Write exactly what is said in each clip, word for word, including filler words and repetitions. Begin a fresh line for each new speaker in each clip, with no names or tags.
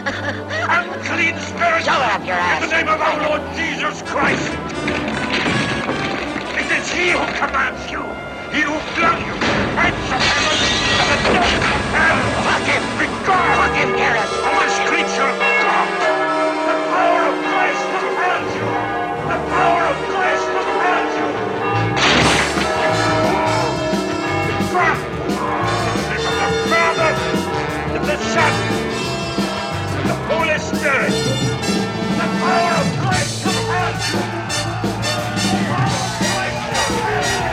Unclean spirit!
Show up your ass!
In the name of our Lord Jesus Christ! It is he who commands you! He who flung you! Prince of heaven! And the depths of hell!
Fuck him!
Regard!
Fuck him, Garrett!
Of this creature! God! The power of Christ compels you! The power of Christ compels you! God! In the name of the Father! And the Son! And the Holy Spirit! The power of Christ compels you! The power of Christ compels you!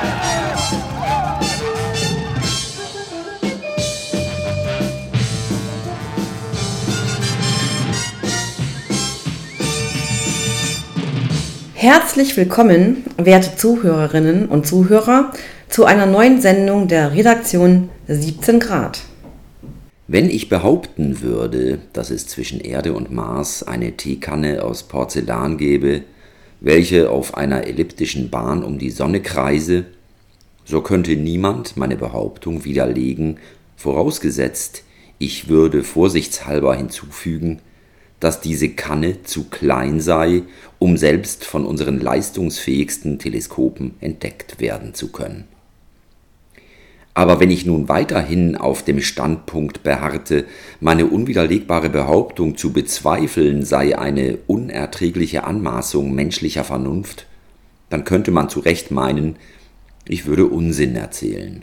Herzlich willkommen, werte Zuhörerinnen und Zuhörer, zu einer neuen Sendung der Redaktion siebzehn Grad.
Wenn ich behaupten würde, dass es zwischen Erde und Mars eine Teekanne aus Porzellan gäbe, welche auf einer elliptischen Bahn um die Sonne kreise, so könnte niemand meine Behauptung widerlegen, vorausgesetzt, ich würde vorsichtshalber hinzufügen, dass diese Kanne zu klein sei, um selbst von unseren leistungsfähigsten Teleskopen entdeckt werden zu können. Aber wenn ich nun weiterhin auf dem Standpunkt beharrte, meine unwiderlegbare Behauptung zu bezweifeln sei eine unerträgliche Anmaßung menschlicher Vernunft, dann könnte man zu Recht meinen, ich würde Unsinn erzählen.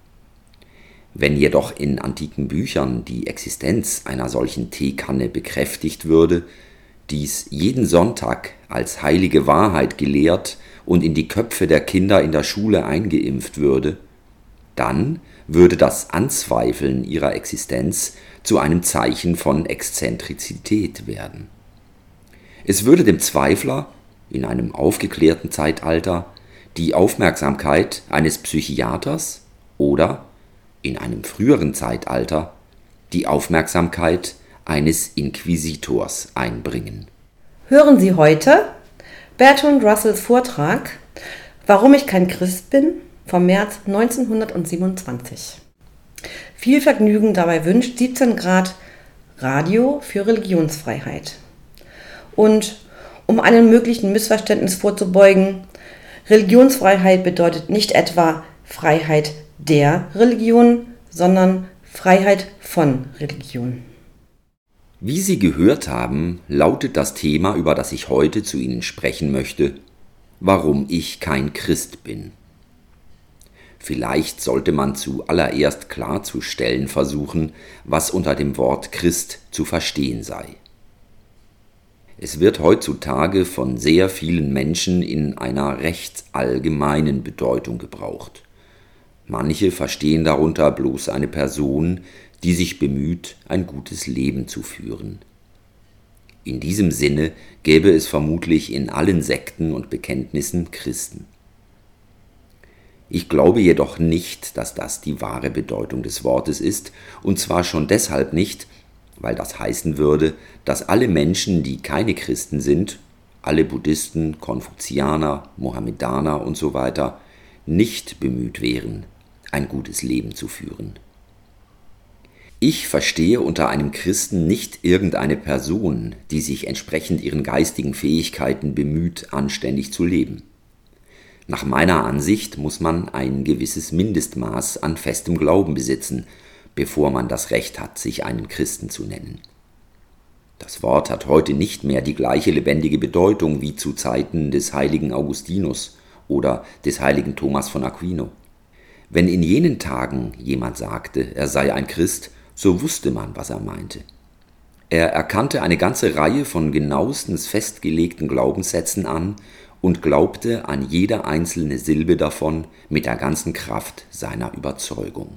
Wenn jedoch in antiken Büchern die Existenz einer solchen Teekanne bekräftigt würde, dies jeden Sonntag als heilige Wahrheit gelehrt und in die Köpfe der Kinder in der Schule eingeimpft würde, dann würde das Anzweifeln ihrer Existenz zu einem Zeichen von Exzentrizität werden. Es würde dem Zweifler in einem aufgeklärten Zeitalter die Aufmerksamkeit eines Psychiaters oder in einem früheren Zeitalter die Aufmerksamkeit eines Inquisitors einbringen.
Hören Sie heute Bertrand Russells Vortrag »Warum ich kein Christ bin« vom März neunzehnhundertsiebenundzwanzig. Viel Vergnügen dabei wünscht siebzehn Grad Radio für Religionsfreiheit. Und um einem möglichen Missverständnis vorzubeugen, Religionsfreiheit bedeutet nicht etwa Freiheit der Religion, sondern Freiheit von Religion.
Wie Sie gehört haben, lautet das Thema, über das ich heute zu Ihnen sprechen möchte, warum ich kein Christ bin. Vielleicht sollte man zuallererst klarzustellen versuchen, was unter dem Wort Christ zu verstehen sei. Es wird heutzutage von sehr vielen Menschen in einer recht allgemeinen Bedeutung gebraucht. Manche verstehen darunter bloß eine Person, die sich bemüht, ein gutes Leben zu führen. In diesem Sinne gäbe es vermutlich in allen Sekten und Bekenntnissen Christen. Ich glaube jedoch nicht, dass das die wahre Bedeutung des Wortes ist, und zwar schon deshalb nicht, weil das heißen würde, dass alle Menschen, die keine Christen sind, alle Buddhisten, Konfuzianer, Mohammedaner und so weiter, nicht bemüht wären, ein gutes Leben zu führen. Ich verstehe unter einem Christen nicht irgendeine Person, die sich entsprechend ihren geistigen Fähigkeiten bemüht, anständig zu leben. Nach meiner Ansicht muss man ein gewisses Mindestmaß an festem Glauben besitzen, bevor man das Recht hat, sich einen Christen zu nennen. Das Wort hat heute nicht mehr die gleiche lebendige Bedeutung wie zu Zeiten des heiligen Augustinus oder des heiligen Thomas von Aquino. Wenn in jenen Tagen jemand sagte, er sei ein Christ, so wusste man, was er meinte. Er erkannte eine ganze Reihe von genauestens festgelegten Glaubenssätzen an und glaubte an jede einzelne Silbe davon mit der ganzen Kraft seiner Überzeugung.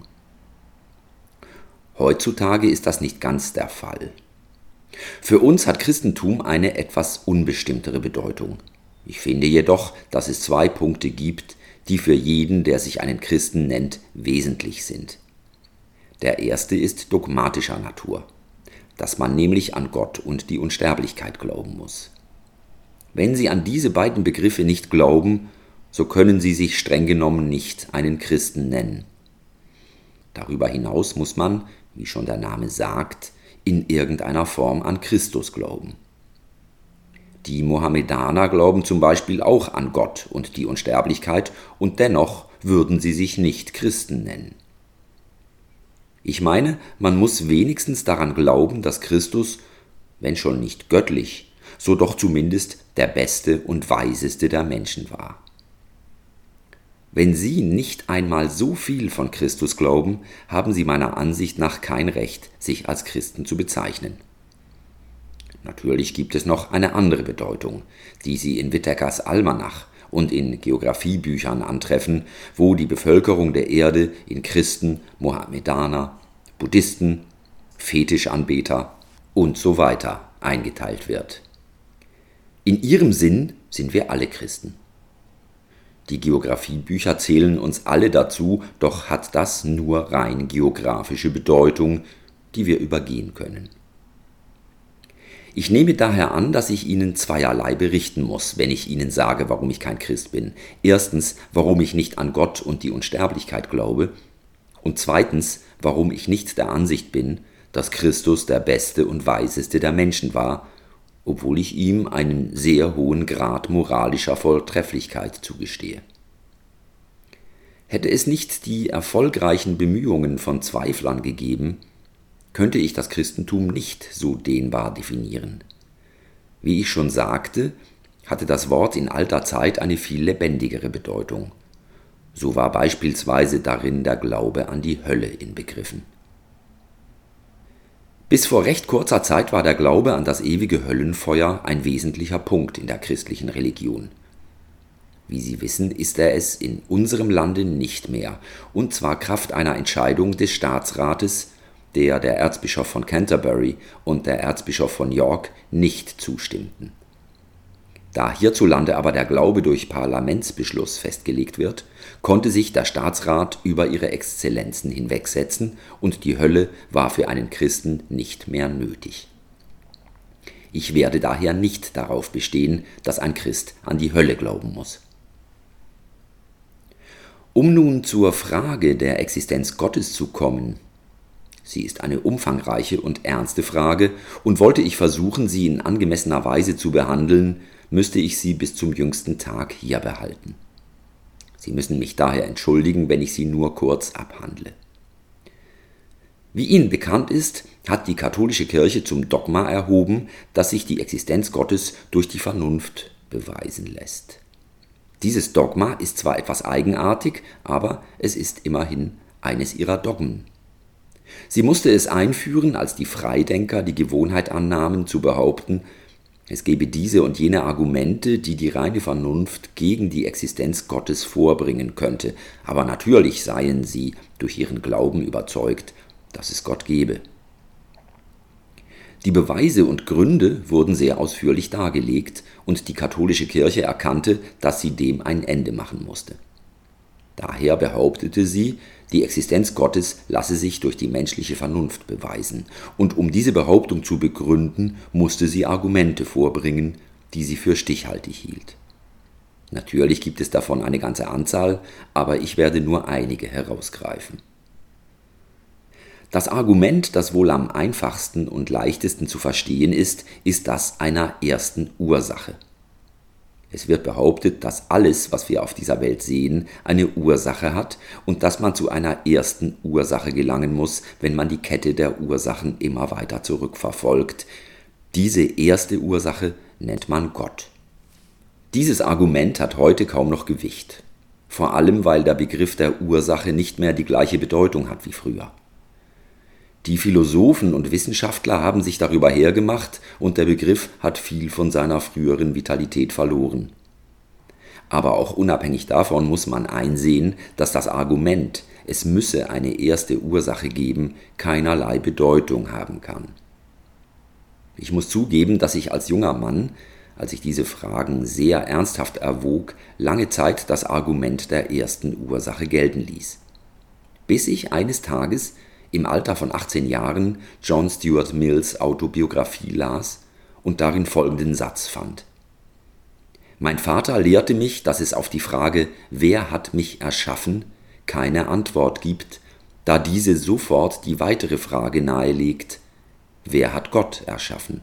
Heutzutage ist das nicht ganz der Fall. Für uns hat Christentum eine etwas unbestimmtere Bedeutung. Ich finde jedoch, dass es zwei Punkte gibt, die für jeden, der sich einen Christen nennt, wesentlich sind. Der erste ist dogmatischer Natur, dass man nämlich an Gott und die Unsterblichkeit glauben muss. Wenn Sie an diese beiden Begriffe nicht glauben, so können Sie sich streng genommen nicht einen Christen nennen. Darüber hinaus muss man, wie schon der Name sagt, in irgendeiner Form an Christus glauben. Die Mohammedaner glauben zum Beispiel auch an Gott und die Unsterblichkeit, und dennoch würden sie sich nicht Christen nennen. Ich meine, man muss wenigstens daran glauben, dass Christus, wenn schon nicht göttlich, so doch zumindest der beste und weiseste der Menschen war. Wenn Sie nicht einmal so viel von Christus glauben, haben Sie meiner Ansicht nach kein Recht, sich als Christen zu bezeichnen. Natürlich gibt es noch eine andere Bedeutung, die Sie in Whittakers Almanach und in Geographiebüchern antreffen, wo die Bevölkerung der Erde in Christen, Mohammedaner, Buddhisten, Fetischanbeter und so weiter eingeteilt wird. In ihrem Sinn sind wir alle Christen. Die Geographiebücher zählen uns alle dazu, doch hat das nur rein geografische Bedeutung, die wir übergehen können. Ich nehme daher an, dass ich Ihnen zweierlei berichten muss, wenn ich Ihnen sage, warum ich kein Christ bin. Erstens, warum ich nicht an Gott und die Unsterblichkeit glaube, und zweitens, warum ich nicht der Ansicht bin, dass Christus der beste und weiseste der Menschen war, obwohl ich ihm einen sehr hohen Grad moralischer Vortrefflichkeit zugestehe. Hätte es nicht die erfolgreichen Bemühungen von Zweiflern gegeben, könnte ich das Christentum nicht so dehnbar definieren. Wie ich schon sagte, hatte das Wort in alter Zeit eine viel lebendigere Bedeutung. So war beispielsweise darin der Glaube an die Hölle inbegriffen. Bis vor recht kurzer Zeit war der Glaube an das ewige Höllenfeuer ein wesentlicher Punkt in der christlichen Religion. Wie Sie wissen, ist er es in unserem Lande nicht mehr, und zwar kraft einer Entscheidung des Staatsrates, der der Erzbischof von Canterbury und der Erzbischof von York nicht zustimmten. Da hierzulande aber der Glaube durch Parlamentsbeschluss festgelegt wird, konnte sich der Staatsrat über ihre Exzellenzen hinwegsetzen und die Hölle war für einen Christen nicht mehr nötig. Ich werde daher nicht darauf bestehen, dass ein Christ an die Hölle glauben muss. Um nun zur Frage der Existenz Gottes zu kommen, sie ist eine umfangreiche und ernste Frage, und wollte ich versuchen, sie in angemessener Weise zu behandeln, müsste ich sie bis zum jüngsten Tag hier behalten. Sie müssen mich daher entschuldigen, wenn ich sie nur kurz abhandle. Wie Ihnen bekannt ist, hat die katholische Kirche zum Dogma erhoben, dass sich die Existenz Gottes durch die Vernunft beweisen lässt. Dieses Dogma ist zwar etwas eigenartig, aber es ist immerhin eines ihrer Dogmen. Sie musste es einführen, als die Freidenker die Gewohnheit annahmen, zu behaupten, es gebe diese und jene Argumente, die die reine Vernunft gegen die Existenz Gottes vorbringen könnte, aber natürlich seien sie durch ihren Glauben überzeugt, dass es Gott gebe. Die Beweise und Gründe wurden sehr ausführlich dargelegt, und die katholische Kirche erkannte, dass sie dem ein Ende machen musste. Daher behauptete sie, die Existenz Gottes lasse sich durch die menschliche Vernunft beweisen, und um diese Behauptung zu begründen, musste sie Argumente vorbringen, die sie für stichhaltig hielt. Natürlich gibt es davon eine ganze Anzahl, aber ich werde nur einige herausgreifen. Das Argument, das wohl am einfachsten und leichtesten zu verstehen ist, ist das einer ersten Ursache. Es wird behauptet, dass alles, was wir auf dieser Welt sehen, eine Ursache hat und dass man zu einer ersten Ursache gelangen muss, wenn man die Kette der Ursachen immer weiter zurückverfolgt. Diese erste Ursache nennt man Gott. Dieses Argument hat heute kaum noch Gewicht, vor allem weil der Begriff der Ursache nicht mehr die gleiche Bedeutung hat wie früher. Die Philosophen und Wissenschaftler haben sich darüber hergemacht und der Begriff hat viel von seiner früheren Vitalität verloren. Aber auch unabhängig davon muss man einsehen, dass das Argument, es müsse eine erste Ursache geben, keinerlei Bedeutung haben kann. Ich muss zugeben, dass ich als junger Mann, als ich diese Fragen sehr ernsthaft erwog, lange Zeit das Argument der ersten Ursache gelten ließ. Bis ich eines Tages im Alter von achtzehn Jahren John Stuart Mills Autobiografie las und darin folgenden Satz fand: Mein Vater lehrte mich, dass es auf die Frage, wer hat mich erschaffen, keine Antwort gibt, da diese sofort die weitere Frage nahelegt: Wer hat Gott erschaffen?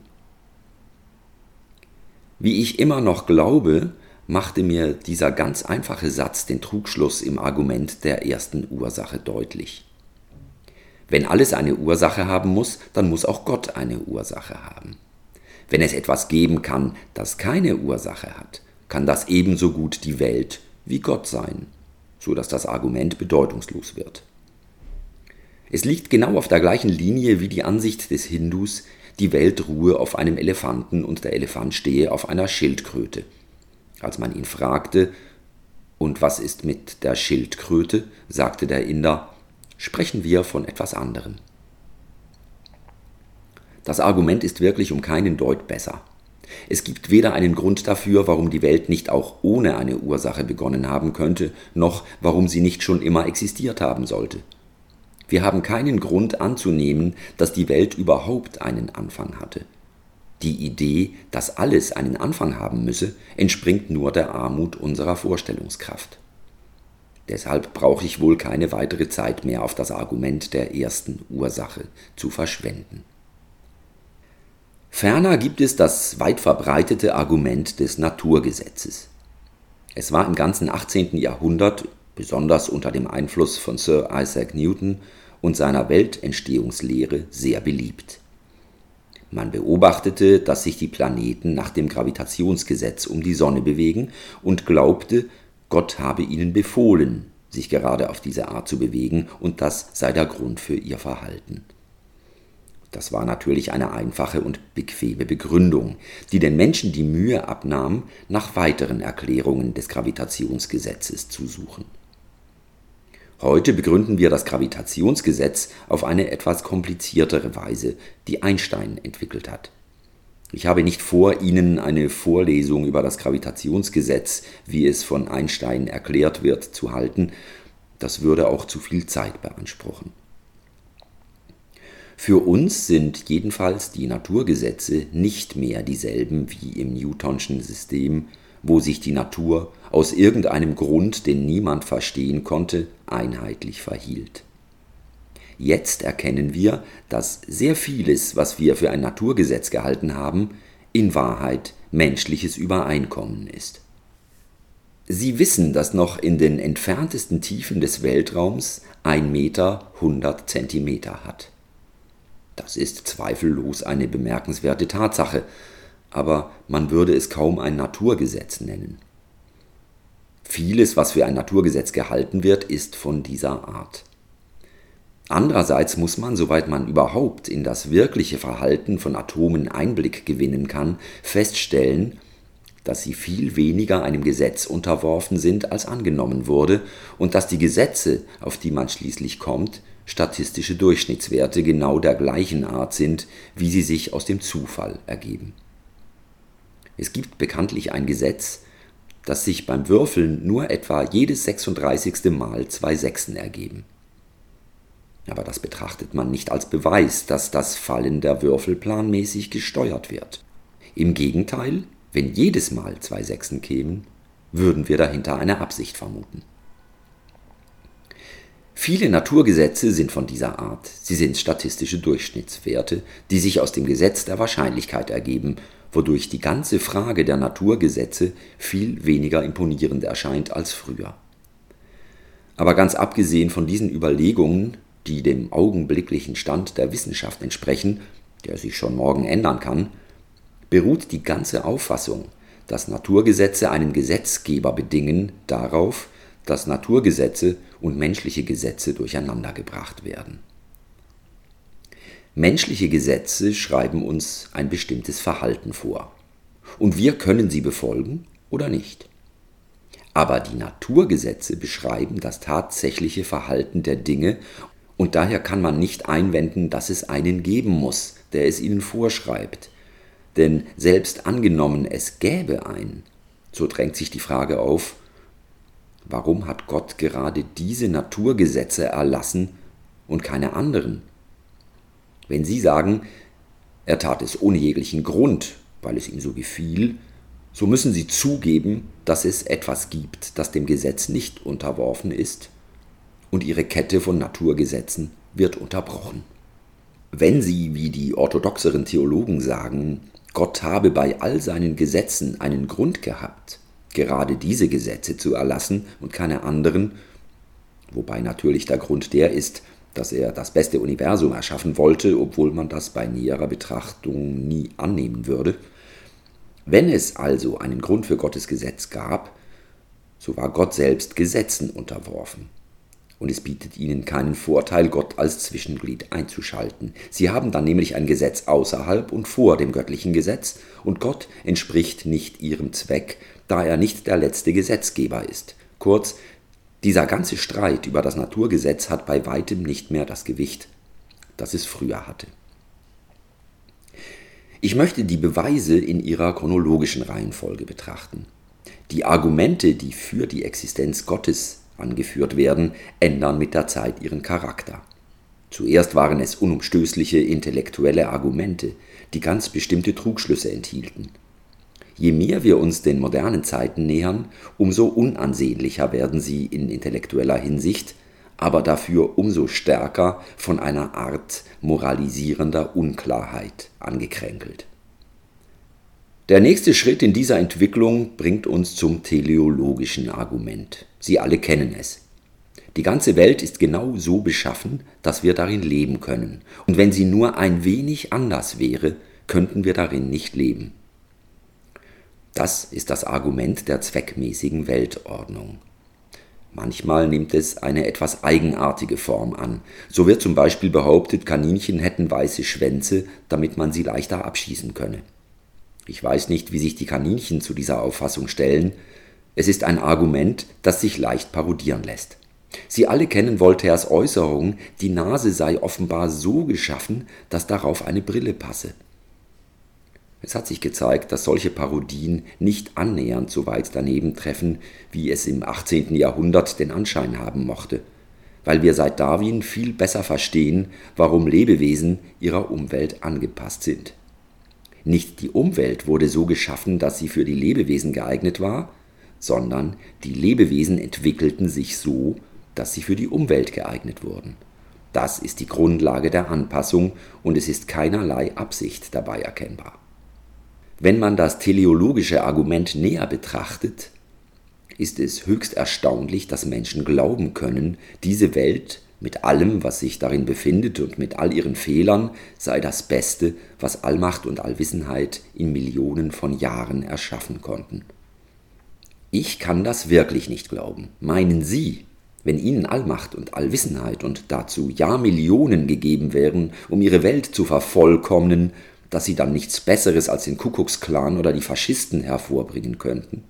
Wie ich immer noch glaube, machte mir dieser ganz einfache Satz den Trugschluss im Argument der ersten Ursache deutlich. Wenn alles eine Ursache haben muss, dann muss auch Gott eine Ursache haben. Wenn es etwas geben kann, das keine Ursache hat, kann das ebenso gut die Welt wie Gott sein, so dass das Argument bedeutungslos wird. Es liegt genau auf der gleichen Linie wie die Ansicht des Hindus, die Welt ruhe auf einem Elefanten und der Elefant stehe auf einer Schildkröte. Als man ihn fragte, und was ist mit der Schildkröte, sagte der Inder, sprechen wir von etwas anderem. Das Argument ist wirklich um keinen Deut besser. Es gibt weder einen Grund dafür, warum die Welt nicht auch ohne eine Ursache begonnen haben könnte, noch warum sie nicht schon immer existiert haben sollte. Wir haben keinen Grund anzunehmen, dass die Welt überhaupt einen Anfang hatte. Die Idee, dass alles einen Anfang haben müsse, entspringt nur der Armut unserer Vorstellungskraft. Deshalb brauche ich wohl keine weitere Zeit mehr auf das Argument der ersten Ursache zu verschwenden. Ferner gibt es das weit verbreitete Argument des Naturgesetzes. Es war im ganzen achtzehnten Jahrhundert, besonders unter dem Einfluss von Sir Isaac Newton und seiner Weltentstehungslehre, sehr beliebt. Man beobachtete, dass sich die Planeten nach dem Gravitationsgesetz um die Sonne bewegen und glaubte, Gott habe ihnen befohlen, sich gerade auf diese Art zu bewegen, und das sei der Grund für ihr Verhalten. Das war natürlich eine einfache und bequeme Begründung, die den Menschen die Mühe abnahm, nach weiteren Erklärungen des Gravitationsgesetzes zu suchen. Heute begründen wir das Gravitationsgesetz auf eine etwas kompliziertere Weise, die Einstein entwickelt hat. Ich habe nicht vor, Ihnen eine Vorlesung über das Gravitationsgesetz, wie es von Einstein erklärt wird, zu halten. Das würde auch zu viel Zeit beanspruchen. Für uns sind jedenfalls die Naturgesetze nicht mehr dieselben wie im Newtonschen System, wo sich die Natur aus irgendeinem Grund, den niemand verstehen konnte, einheitlich verhielt. Jetzt erkennen wir, dass sehr vieles, was wir für ein Naturgesetz gehalten haben, in Wahrheit menschliches Übereinkommen ist. Sie wissen, dass noch in den entferntesten Tiefen des Weltraums ein Meter hundert Zentimeter hat. Das ist zweifellos eine bemerkenswerte Tatsache, aber man würde es kaum ein Naturgesetz nennen. Vieles, was für ein Naturgesetz gehalten wird, ist von dieser Art. Andererseits muss man, soweit man überhaupt in das wirkliche Verhalten von Atomen Einblick gewinnen kann, feststellen, dass sie viel weniger einem Gesetz unterworfen sind, als angenommen wurde, und dass die Gesetze, auf die man schließlich kommt, statistische Durchschnittswerte genau der gleichen Art sind, wie sie sich aus dem Zufall ergeben. Es gibt bekanntlich ein Gesetz, dass sich beim Würfeln nur etwa jedes sechsunddreißigste Mal zwei Sechsen ergeben. Aber das betrachtet man nicht als Beweis, dass das Fallen der Würfel planmäßig gesteuert wird. Im Gegenteil, wenn jedes Mal zwei Sechsen kämen, würden wir dahinter eine Absicht vermuten. Viele Naturgesetze sind von dieser Art. Sie sind statistische Durchschnittswerte, die sich aus dem Gesetz der Wahrscheinlichkeit ergeben, wodurch die ganze Frage der Naturgesetze viel weniger imponierend erscheint als früher. Aber ganz abgesehen von diesen Überlegungen, die dem augenblicklichen Stand der Wissenschaft entsprechen, der sich schon morgen ändern kann, beruht die ganze Auffassung, dass Naturgesetze einen Gesetzgeber bedingen, darauf, dass Naturgesetze und menschliche Gesetze durcheinandergebracht werden. Menschliche Gesetze schreiben uns ein bestimmtes Verhalten vor, und wir können sie befolgen oder nicht. Aber die Naturgesetze beschreiben das tatsächliche Verhalten der Dinge, und daher kann man nicht einwenden, dass es einen geben muss, der es ihnen vorschreibt. Denn selbst angenommen, es gäbe einen, so drängt sich die Frage auf, warum hat Gott gerade diese Naturgesetze erlassen und keine anderen? Wenn Sie sagen, er tat es ohne jeglichen Grund, weil es ihm so gefiel, so müssen Sie zugeben, dass es etwas gibt, das dem Gesetz nicht unterworfen ist, und Ihre Kette von Naturgesetzen wird unterbrochen. Wenn Sie, wie die orthodoxeren Theologen sagen, Gott habe bei all seinen Gesetzen einen Grund gehabt, gerade diese Gesetze zu erlassen und keine anderen, wobei natürlich der Grund der ist, dass er das beste Universum erschaffen wollte, obwohl man das bei näherer Betrachtung nie annehmen würde. Wenn es also einen Grund für Gottes Gesetz gab, so war Gott selbst Gesetzen unterworfen. Und es bietet ihnen keinen Vorteil, Gott als Zwischenglied einzuschalten. Sie haben dann nämlich ein Gesetz außerhalb und vor dem göttlichen Gesetz, und Gott entspricht nicht ihrem Zweck, da er nicht der letzte Gesetzgeber ist. Kurz, dieser ganze Streit über das Naturgesetz hat bei weitem nicht mehr das Gewicht, das es früher hatte. Ich möchte die Beweise in ihrer chronologischen Reihenfolge betrachten. Die Argumente, die für die Existenz Gottes angeführt werden, ändern mit der Zeit ihren Charakter. Zuerst waren es unumstößliche intellektuelle Argumente, die ganz bestimmte Trugschlüsse enthielten. Je mehr wir uns den modernen Zeiten nähern, umso unansehnlicher werden sie in intellektueller Hinsicht, aber dafür umso stärker von einer Art moralisierender Unklarheit angekränkelt. Der nächste Schritt in dieser Entwicklung bringt uns zum teleologischen Argument. Sie alle kennen es. Die ganze Welt ist genau so beschaffen, dass wir darin leben können. Und wenn sie nur ein wenig anders wäre, könnten wir darin nicht leben. Das ist das Argument der zweckmäßigen Weltordnung. Manchmal nimmt es eine etwas eigenartige Form an. So wird zum Beispiel behauptet, Kaninchen hätten weiße Schwänze, damit man sie leichter abschießen könne. Ich weiß nicht, wie sich die Kaninchen zu dieser Auffassung stellen. Es ist ein Argument, das sich leicht parodieren lässt. Sie alle kennen Voltaires Äußerung, die Nase sei offenbar so geschaffen, dass darauf eine Brille passe. Es hat sich gezeigt, dass solche Parodien nicht annähernd so weit daneben treffen, wie es im achtzehnten Jahrhundert den Anschein haben mochte, weil wir seit Darwin viel besser verstehen, warum Lebewesen ihrer Umwelt angepasst sind. Nicht die Umwelt wurde so geschaffen, dass sie für die Lebewesen geeignet war, sondern die Lebewesen entwickelten sich so, dass sie für die Umwelt geeignet wurden. Das ist die Grundlage der Anpassung und es ist keinerlei Absicht dabei erkennbar. Wenn man das teleologische Argument näher betrachtet, ist es höchst erstaunlich, dass Menschen glauben können, diese Welt mit allem, was sich darin befindet und mit all ihren Fehlern, sei das Beste, was Allmacht und Allwissenheit in Millionen von Jahren erschaffen konnten. Ich kann das wirklich nicht glauben. Meinen Sie, wenn Ihnen Allmacht und Allwissenheit und dazu Jahrmillionen gegeben wären, um Ihre Welt zu vervollkommnen, dass Sie dann nichts Besseres als den Kuckucksklan oder die Faschisten hervorbringen könnten?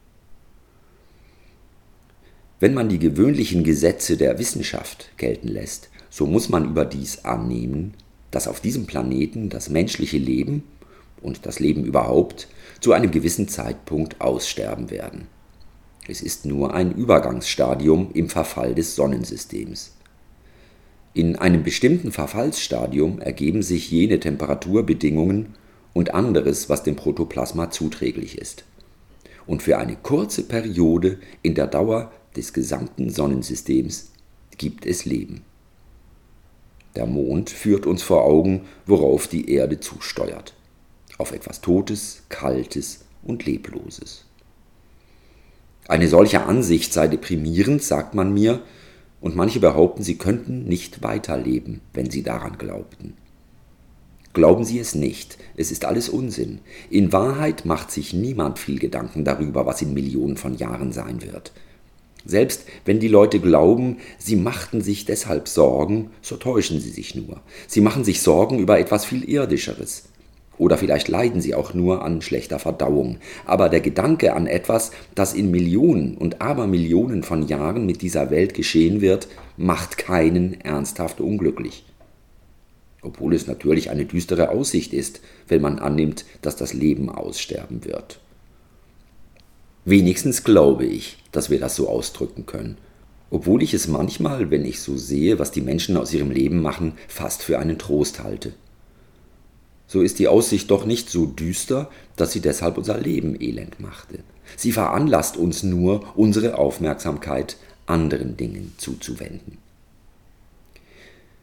Wenn man die gewöhnlichen Gesetze der Wissenschaft gelten lässt, so muss man überdies annehmen, dass auf diesem Planeten das menschliche Leben und das Leben überhaupt zu einem gewissen Zeitpunkt aussterben werden. Es ist nur ein Übergangsstadium im Verfall des Sonnensystems. In einem bestimmten Verfallsstadium ergeben sich jene Temperaturbedingungen und anderes, was dem Protoplasma zuträglich ist. Und für eine kurze Periode in der Dauer des gesamten Sonnensystems gibt es Leben. Der Mond führt uns vor Augen, worauf die Erde zusteuert. Auf etwas Totes, Kaltes und Lebloses. Eine solche Ansicht sei deprimierend, sagt man mir, und manche behaupten, sie könnten nicht weiterleben, wenn sie daran glaubten. Glauben Sie es nicht, es ist alles Unsinn. In Wahrheit macht sich niemand viel Gedanken darüber, was in Millionen von Jahren sein wird. Selbst wenn die Leute glauben, sie machten sich deshalb Sorgen, so täuschen sie sich nur. Sie machen sich Sorgen über etwas viel Irdischeres. Oder vielleicht leiden sie auch nur an schlechter Verdauung. Aber der Gedanke an etwas, das in Millionen und Abermillionen von Jahren mit dieser Welt geschehen wird, macht keinen ernsthaft unglücklich. Obwohl es natürlich eine düstere Aussicht ist, wenn man annimmt, dass das Leben aussterben wird. Wenigstens glaube ich, dass wir das so ausdrücken können. Obwohl ich es manchmal, wenn ich so sehe, was die Menschen aus ihrem Leben machen, fast für einen Trost halte. So ist die Aussicht doch nicht so düster, dass sie deshalb unser Leben elend machte. Sie veranlasst uns nur, unsere Aufmerksamkeit anderen Dingen zuzuwenden.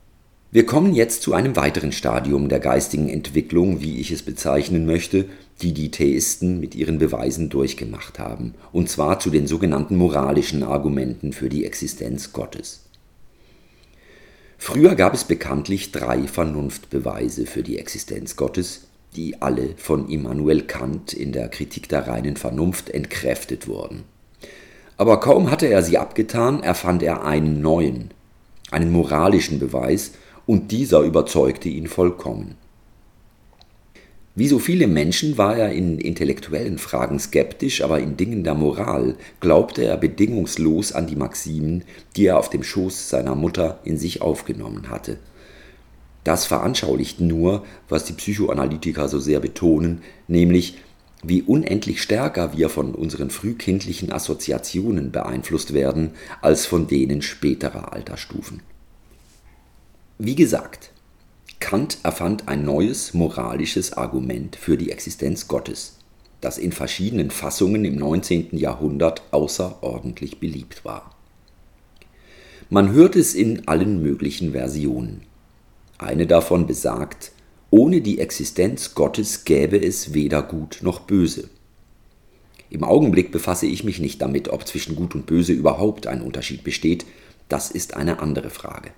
Wir kommen jetzt zu einem weiteren Stadium der geistigen Entwicklung, wie ich es bezeichnen möchte, die die Theisten mit ihren Beweisen durchgemacht haben, und zwar zu den sogenannten moralischen Argumenten für die Existenz Gottes. Früher gab es bekanntlich drei Vernunftbeweise für die Existenz Gottes, die alle von Immanuel Kant in der Kritik der reinen Vernunft entkräftet wurden. Aber kaum hatte er sie abgetan, erfand er einen neuen, einen moralischen Beweis, und dieser überzeugte ihn vollkommen. Wie so viele Menschen war er in intellektuellen Fragen skeptisch, aber in Dingen der Moral glaubte er bedingungslos an die Maximen, die er auf dem Schoß seiner Mutter in sich aufgenommen hatte. Das veranschaulicht nur, was die Psychoanalytiker so sehr betonen, nämlich wie unendlich stärker wir von unseren frühkindlichen Assoziationen beeinflusst werden, als von denen späterer Altersstufen. Wie gesagt, Kant erfand ein neues moralisches Argument für die Existenz Gottes, das in verschiedenen Fassungen im neunzehnten Jahrhundert außerordentlich beliebt war. Man hört es in allen möglichen Versionen. Eine davon besagt, ohne die Existenz Gottes gäbe es weder Gut noch Böse. Im Augenblick befasse ich mich nicht damit, ob zwischen Gut und Böse überhaupt ein Unterschied besteht, das ist eine andere Frage.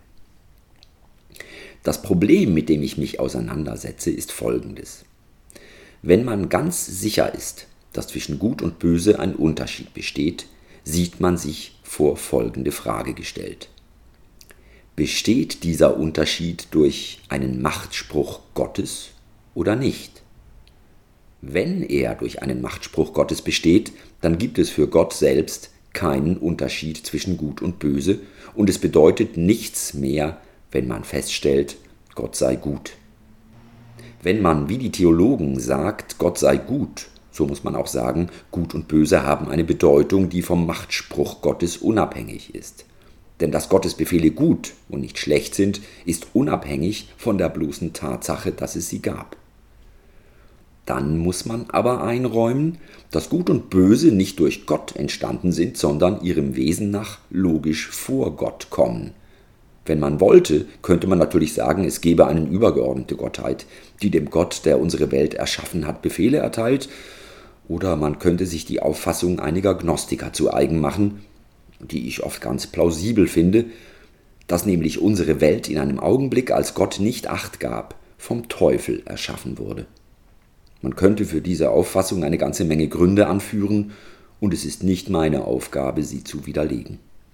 Das Problem, mit dem ich mich auseinandersetze, ist folgendes. Wenn man ganz sicher ist, dass zwischen Gut und Böse ein Unterschied besteht, sieht man sich vor folgende Frage gestellt. Besteht dieser Unterschied durch einen Machtspruch Gottes oder nicht? Wenn er durch einen Machtspruch Gottes besteht, dann gibt es für Gott selbst keinen Unterschied zwischen Gut und Böse und es bedeutet nichts mehr, wenn man feststellt, Gott sei gut. Wenn man, wie die Theologen, sagt, Gott sei gut, so muss man auch sagen, Gut und Böse haben eine Bedeutung, die vom Machtspruch Gottes unabhängig ist. Denn dass Gottes Befehle gut und nicht schlecht sind, ist unabhängig von der bloßen Tatsache, dass es sie gab. Dann muss man aber einräumen, dass Gut und Böse nicht durch Gott entstanden sind, sondern ihrem Wesen nach logisch vor Gott kommen. Wenn man wollte, könnte man natürlich sagen, es gebe eine übergeordnete Gottheit, die dem Gott, der unsere Welt erschaffen hat, Befehle erteilt, oder man könnte sich die Auffassung einiger Gnostiker zu eigen machen, die ich oft ganz plausibel finde, dass nämlich unsere Welt in einem Augenblick, als Gott nicht Acht gab, vom Teufel erschaffen wurde. Man könnte für diese Auffassung eine ganze Menge Gründe anführen, und es ist nicht meine Aufgabe, sie zu widerlegen.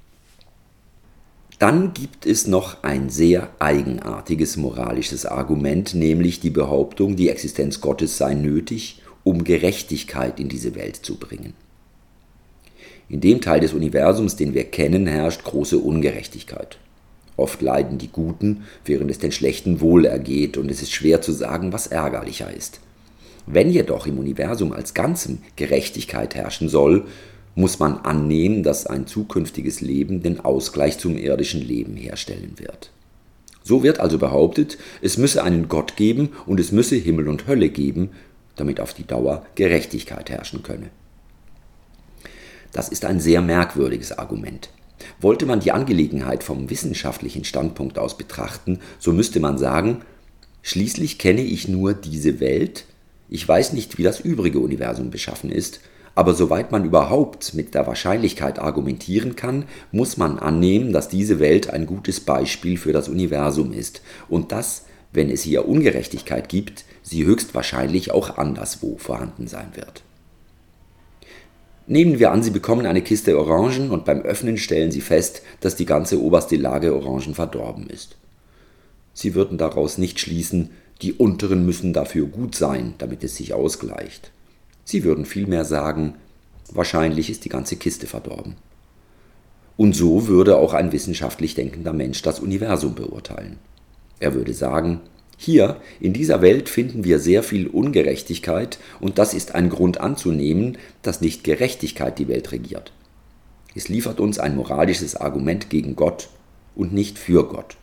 Dann gibt es noch ein sehr eigenartiges moralisches Argument, nämlich die Behauptung, die Existenz Gottes sei nötig, um Gerechtigkeit in diese Welt zu bringen. In dem Teil des Universums, den wir kennen, herrscht große Ungerechtigkeit. Oft leiden die Guten, während es den Schlechten wohl ergeht, und es ist schwer zu sagen, was ärgerlicher ist. Wenn jedoch im Universum als Ganzem Gerechtigkeit herrschen soll, muss man annehmen, dass ein zukünftiges Leben den Ausgleich zum irdischen Leben herstellen wird. So wird also behauptet, es müsse einen Gott geben und es müsse Himmel und Hölle geben, damit auf die Dauer Gerechtigkeit herrschen könne. Das ist ein sehr merkwürdiges Argument. Wollte man die Angelegenheit vom wissenschaftlichen Standpunkt aus betrachten, so müsste man sagen, schließlich kenne ich nur diese Welt, ich weiß nicht, wie das übrige Universum beschaffen ist, aber soweit man überhaupt mit der Wahrscheinlichkeit argumentieren kann, muss man annehmen, dass diese Welt ein gutes Beispiel für das Universum ist und dass, wenn es hier Ungerechtigkeit gibt, sie höchstwahrscheinlich auch anderswo vorhanden sein wird. Nehmen wir an, Sie bekommen eine Kiste Orangen und beim Öffnen stellen Sie fest, dass die ganze oberste Lage Orangen verdorben ist. Sie würden daraus nicht schließen, die unteren müssen dafür gut sein, damit es sich ausgleicht. Sie würden vielmehr sagen, wahrscheinlich ist die ganze Kiste verdorben. Und so würde auch ein wissenschaftlich denkender Mensch das Universum beurteilen. Er würde sagen, hier in dieser Welt finden wir sehr viel Ungerechtigkeit und das ist ein Grund anzunehmen, dass nicht Gerechtigkeit die Welt regiert. Es liefert uns ein moralisches Argument gegen Gott und nicht für Gott.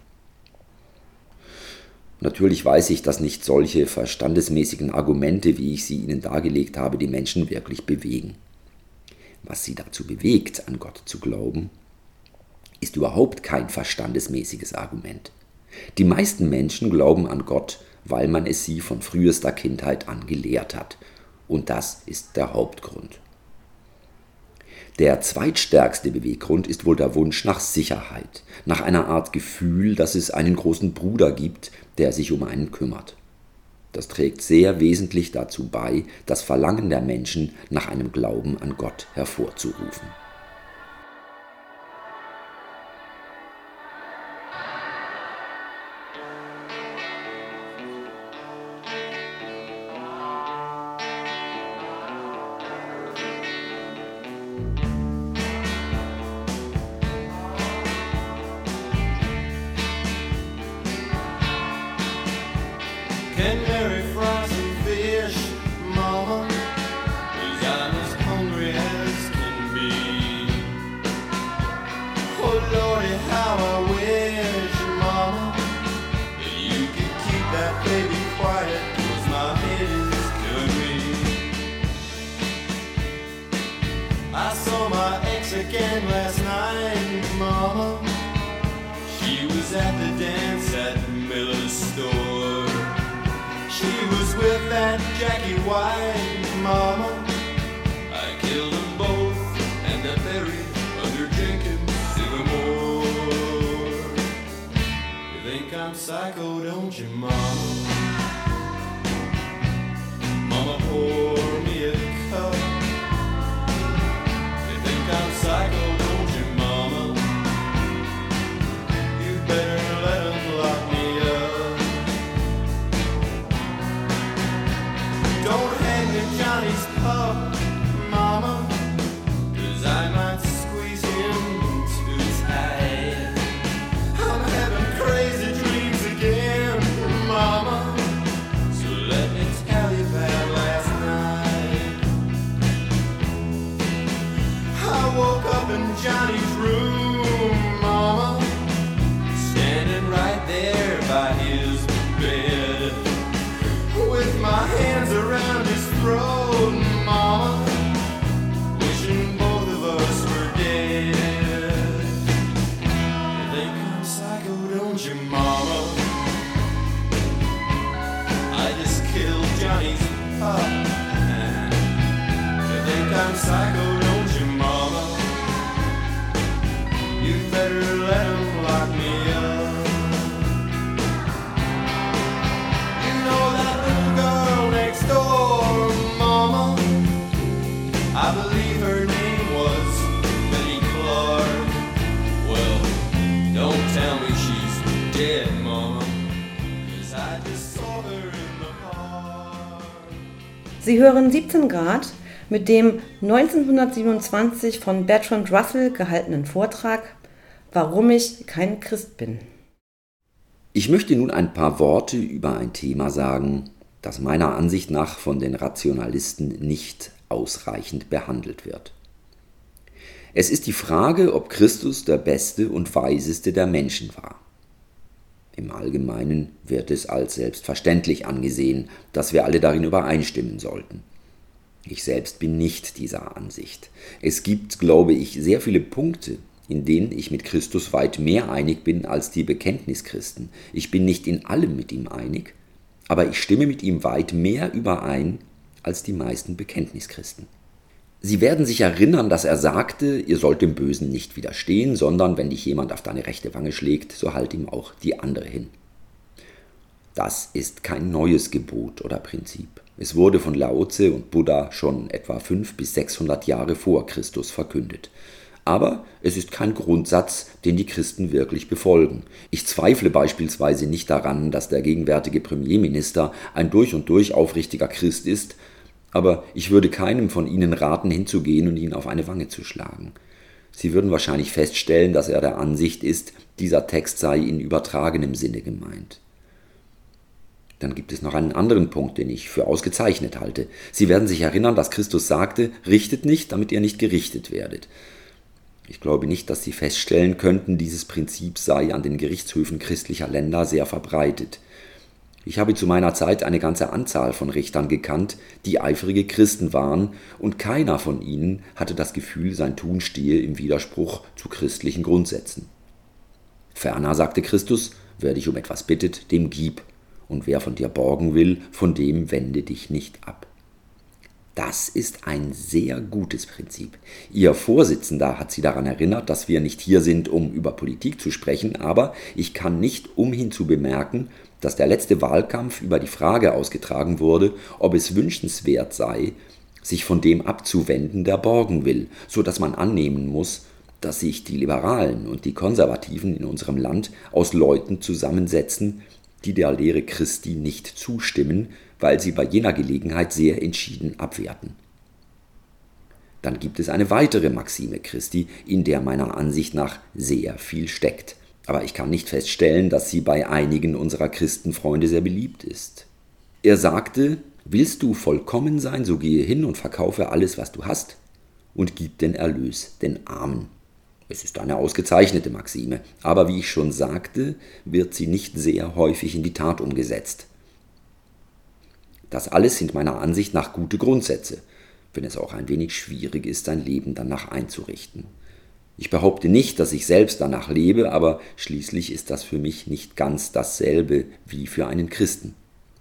Natürlich weiß ich, dass nicht solche verstandesmäßigen Argumente, wie ich sie Ihnen dargelegt habe, die Menschen wirklich bewegen. Was sie dazu bewegt, an Gott zu glauben, ist überhaupt kein verstandesmäßiges Argument. Die meisten Menschen glauben an Gott, weil man es sie von frühester Kindheit an gelehrt hat. Und das ist der Hauptgrund. Der zweitstärkste Beweggrund ist wohl der Wunsch nach Sicherheit, nach einer Art Gefühl, dass es einen großen Bruder gibt, der sich um einen kümmert. Das trägt sehr wesentlich dazu bei, das Verlangen der Menschen nach einem Glauben an Gott hervorzurufen.
Can Mary fry some fish, Mama? 'Cause I'm as hungry as can be. Oh Lordy, how I wish, Mama, that you could keep that baby quiet, 'cause my head is killing me. I saw my ex again last night, Mama. She was at the dance at Miller's store. She was with that Jackie White, Mama. I killed them both and I buried under Jenkins Sycamore. You think I'm psycho, don't you, Mama? Mama, pour me a cup. You think I'm psycho, don't you, Mama? You better let them lock me up. Don't hang me Johnny's pup, Mama, 'cause I might squeeze him too tight. I'm having crazy dreams again, Mama, so let me tell you about last night. I woke up in Johnny's room, Mama, standing right there by his bed, with my hands around his throat, Mama, wishing both of us were dead. You think I'm psycho, don't you, Mama? I just killed Johnny's pup. You think I'm psycho, don't you, Mama? You better let him lock me up. Door, Mama, I believe her name was Betty Clark. Well, don't tell me she's dead, Mama, 'cause I just saw her in the park.
Sie hören siebzehn Grad mit dem neunzehnhundertsiebenundzwanzig von Bertrand Russell gehaltenen Vortrag »Warum ich kein Christ bin«.
Ich möchte nun ein paar Worte über ein Thema sagen, das meiner Ansicht nach von den Rationalisten nicht ausreichend behandelt wird. Es ist die Frage, ob Christus der beste und weiseste der Menschen war. Im Allgemeinen wird es als selbstverständlich angesehen, dass wir alle darin übereinstimmen sollten. Ich selbst bin nicht dieser Ansicht. Es gibt, glaube ich, sehr viele Punkte, in denen ich mit Christus weit mehr einig bin als die Bekenntnischristen. Ich bin nicht in allem mit ihm einig, aber ich stimme mit ihm weit mehr überein als die meisten Bekenntnischristen. Sie werden sich erinnern, dass er sagte, ihr sollt dem Bösen nicht widerstehen, sondern wenn dich jemand auf deine rechte Wange schlägt, so halt ihm auch die andere hin. Das ist kein neues Gebot oder Prinzip. Es wurde von Lao Tse und Buddha schon etwa fünfhundert bis sechshundert Jahre vor Christus verkündet. Aber es ist kein Grundsatz, den die Christen wirklich befolgen. Ich zweifle beispielsweise nicht daran, dass der gegenwärtige Premierminister ein durch und durch aufrichtiger Christ ist, aber ich würde keinem von ihnen raten, hinzugehen und ihn auf eine Wange zu schlagen. Sie würden wahrscheinlich feststellen, dass er der Ansicht ist, dieser Text sei in übertragenem Sinne gemeint. Dann gibt es noch einen anderen Punkt, den ich für ausgezeichnet halte. Sie werden sich erinnern, dass Christus sagte, richtet nicht, damit ihr nicht gerichtet werdet. Ich glaube nicht, dass Sie feststellen könnten, dieses Prinzip sei an den Gerichtshöfen christlicher Länder sehr verbreitet. Ich habe zu meiner Zeit eine ganze Anzahl von Richtern gekannt, die eifrige Christen waren, und keiner von ihnen hatte das Gefühl, sein Tun stehe im Widerspruch zu christlichen Grundsätzen. Ferner sagte Christus, wer dich um etwas bittet, dem gib, und wer von dir borgen will, von dem wende dich nicht ab. Das ist ein sehr gutes Prinzip. Ihr Vorsitzender hat Sie daran erinnert, dass wir nicht hier sind, um über Politik zu sprechen, aber ich kann nicht umhin zu bemerken, dass der letzte Wahlkampf über die Frage ausgetragen wurde, ob es wünschenswert sei, sich von dem abzuwenden, der borgen will, so dass man annehmen muss, dass sich die Liberalen und die Konservativen in unserem Land aus Leuten zusammensetzen, die der Lehre Christi nicht zustimmen, weil sie bei jener Gelegenheit sehr entschieden abwerten. Dann gibt es eine weitere Maxime Christi, in der meiner Ansicht nach sehr viel steckt. Aber ich kann nicht feststellen, dass sie bei einigen unserer Christenfreunde sehr beliebt ist. Er sagte, willst du vollkommen sein, so gehe hin und verkaufe alles, was du hast, und gib den Erlös den Armen. Es ist eine ausgezeichnete Maxime, aber wie ich schon sagte, wird sie nicht sehr häufig in die Tat umgesetzt. Das alles sind meiner Ansicht nach gute Grundsätze, wenn es auch ein wenig schwierig ist, sein Leben danach einzurichten. Ich behaupte nicht, dass ich selbst danach lebe, aber schließlich ist das für mich nicht ganz dasselbe wie für einen Christen.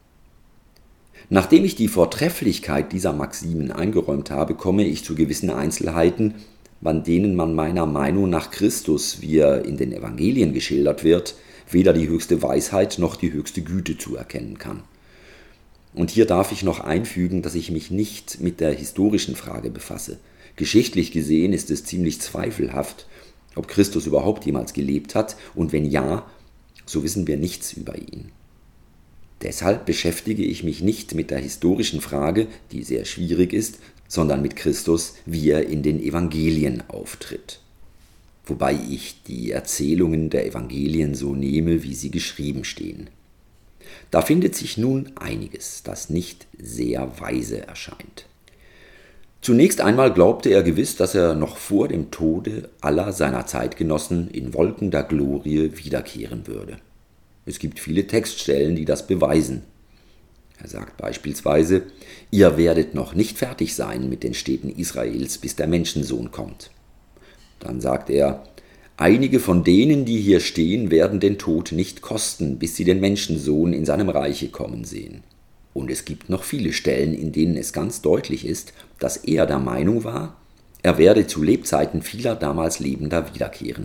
Nachdem ich die Vortrefflichkeit dieser Maximen eingeräumt habe, komme ich zu gewissen Einzelheiten, an denen man meiner Meinung nach Christus, wie er in den Evangelien geschildert wird, weder die höchste Weisheit noch die höchste Güte zuerkennen kann. Und hier darf ich noch einfügen, dass ich mich nicht mit der historischen Frage befasse. Geschichtlich gesehen ist es ziemlich zweifelhaft, ob Christus überhaupt jemals gelebt hat, und wenn ja, so wissen wir nichts über ihn. Deshalb beschäftige ich mich nicht mit der historischen Frage, die sehr schwierig ist, sondern mit Christus, wie er in den Evangelien auftritt. Wobei ich die Erzählungen der Evangelien so nehme, wie sie geschrieben stehen. Da findet sich nun einiges, das nicht sehr weise erscheint. Zunächst einmal glaubte er gewiss, dass er noch vor dem Tode aller seiner Zeitgenossen in Wolken der Glorie wiederkehren würde. Es gibt viele Textstellen, die das beweisen. Er sagt beispielsweise, ihr werdet noch nicht fertig sein mit den Städten Israels, bis der Menschensohn kommt. Dann sagt er, einige von denen, die hier stehen, werden den Tod nicht kosten, bis sie den Menschensohn in seinem Reiche kommen sehen. Und es gibt noch viele Stellen, in denen es ganz deutlich ist, dass er der Meinung war, er werde zu Lebzeiten vieler damals Lebender wiederkehren.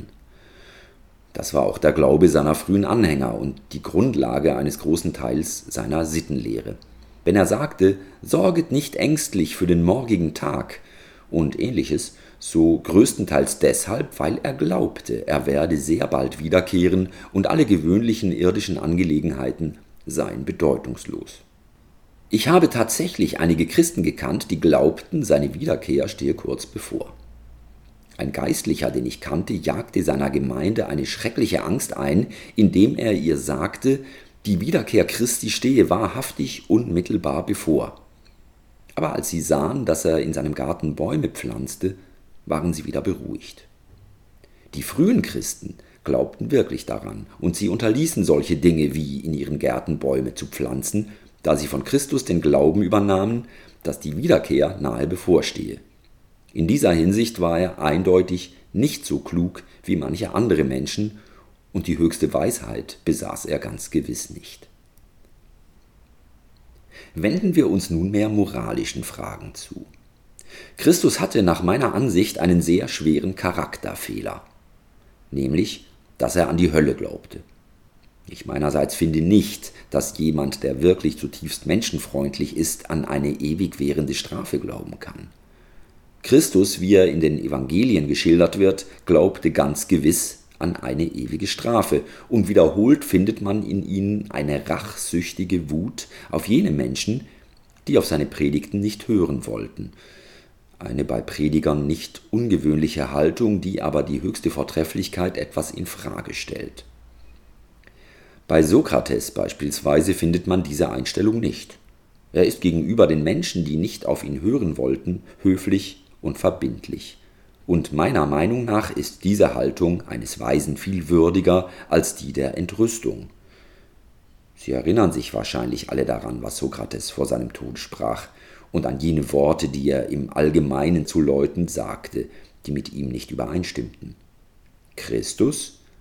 Das war auch der Glaube seiner frühen Anhänger und die Grundlage eines großen Teils seiner Sittenlehre. Wenn er sagte, sorget nicht ängstlich für den morgigen Tag und ähnliches, so größtenteils deshalb, weil er glaubte, er werde sehr bald wiederkehren und alle gewöhnlichen irdischen Angelegenheiten seien bedeutungslos. Ich habe tatsächlich einige Christen gekannt, die glaubten, seine Wiederkehr stehe kurz bevor. Ein Geistlicher, den ich kannte, jagte seiner Gemeinde eine schreckliche Angst ein, indem er ihr sagte, die Wiederkehr Christi stehe wahrhaftig unmittelbar bevor. Aber als sie sahen, dass er in seinem Garten Bäume pflanzte, waren sie wieder beruhigt. Die frühen Christen glaubten wirklich daran, und sie unterließen solche Dinge wie in ihren Gärten Bäume zu pflanzen, da sie von Christus den Glauben übernahmen, dass die Wiederkehr nahe bevorstehe. In dieser Hinsicht war er eindeutig nicht so klug wie manche andere Menschen, und die höchste Weisheit besaß er ganz gewiss nicht. Wenden wir uns nunmehr moralischen Fragen zu. Christus hatte nach meiner Ansicht einen sehr schweren Charakterfehler, nämlich, dass er an die Hölle glaubte. Ich meinerseits finde nicht, dass jemand, der wirklich zutiefst menschenfreundlich ist, an eine ewig währende Strafe glauben kann. Christus, wie er in den Evangelien geschildert wird, glaubte ganz gewiss an eine ewige Strafe, und wiederholt findet man in ihnen eine rachsüchtige Wut auf jene Menschen, die auf seine Predigten nicht hören wollten. Eine bei Predigern nicht ungewöhnliche Haltung, die aber die höchste Vortrefflichkeit etwas in Frage stellt. Bei Sokrates beispielsweise findet man diese Einstellung nicht. Er ist gegenüber den Menschen, die nicht auf ihn hören wollten, höflich und verbindlich. Und meiner Meinung nach ist diese Haltung eines Weisen viel würdiger als die der Entrüstung. Sie erinnern sich wahrscheinlich alle daran, was Sokrates vor seinem Tod sprach, und an jene Worte, die er im Allgemeinen zu Leuten sagte, die mit ihm nicht übereinstimmten. Christus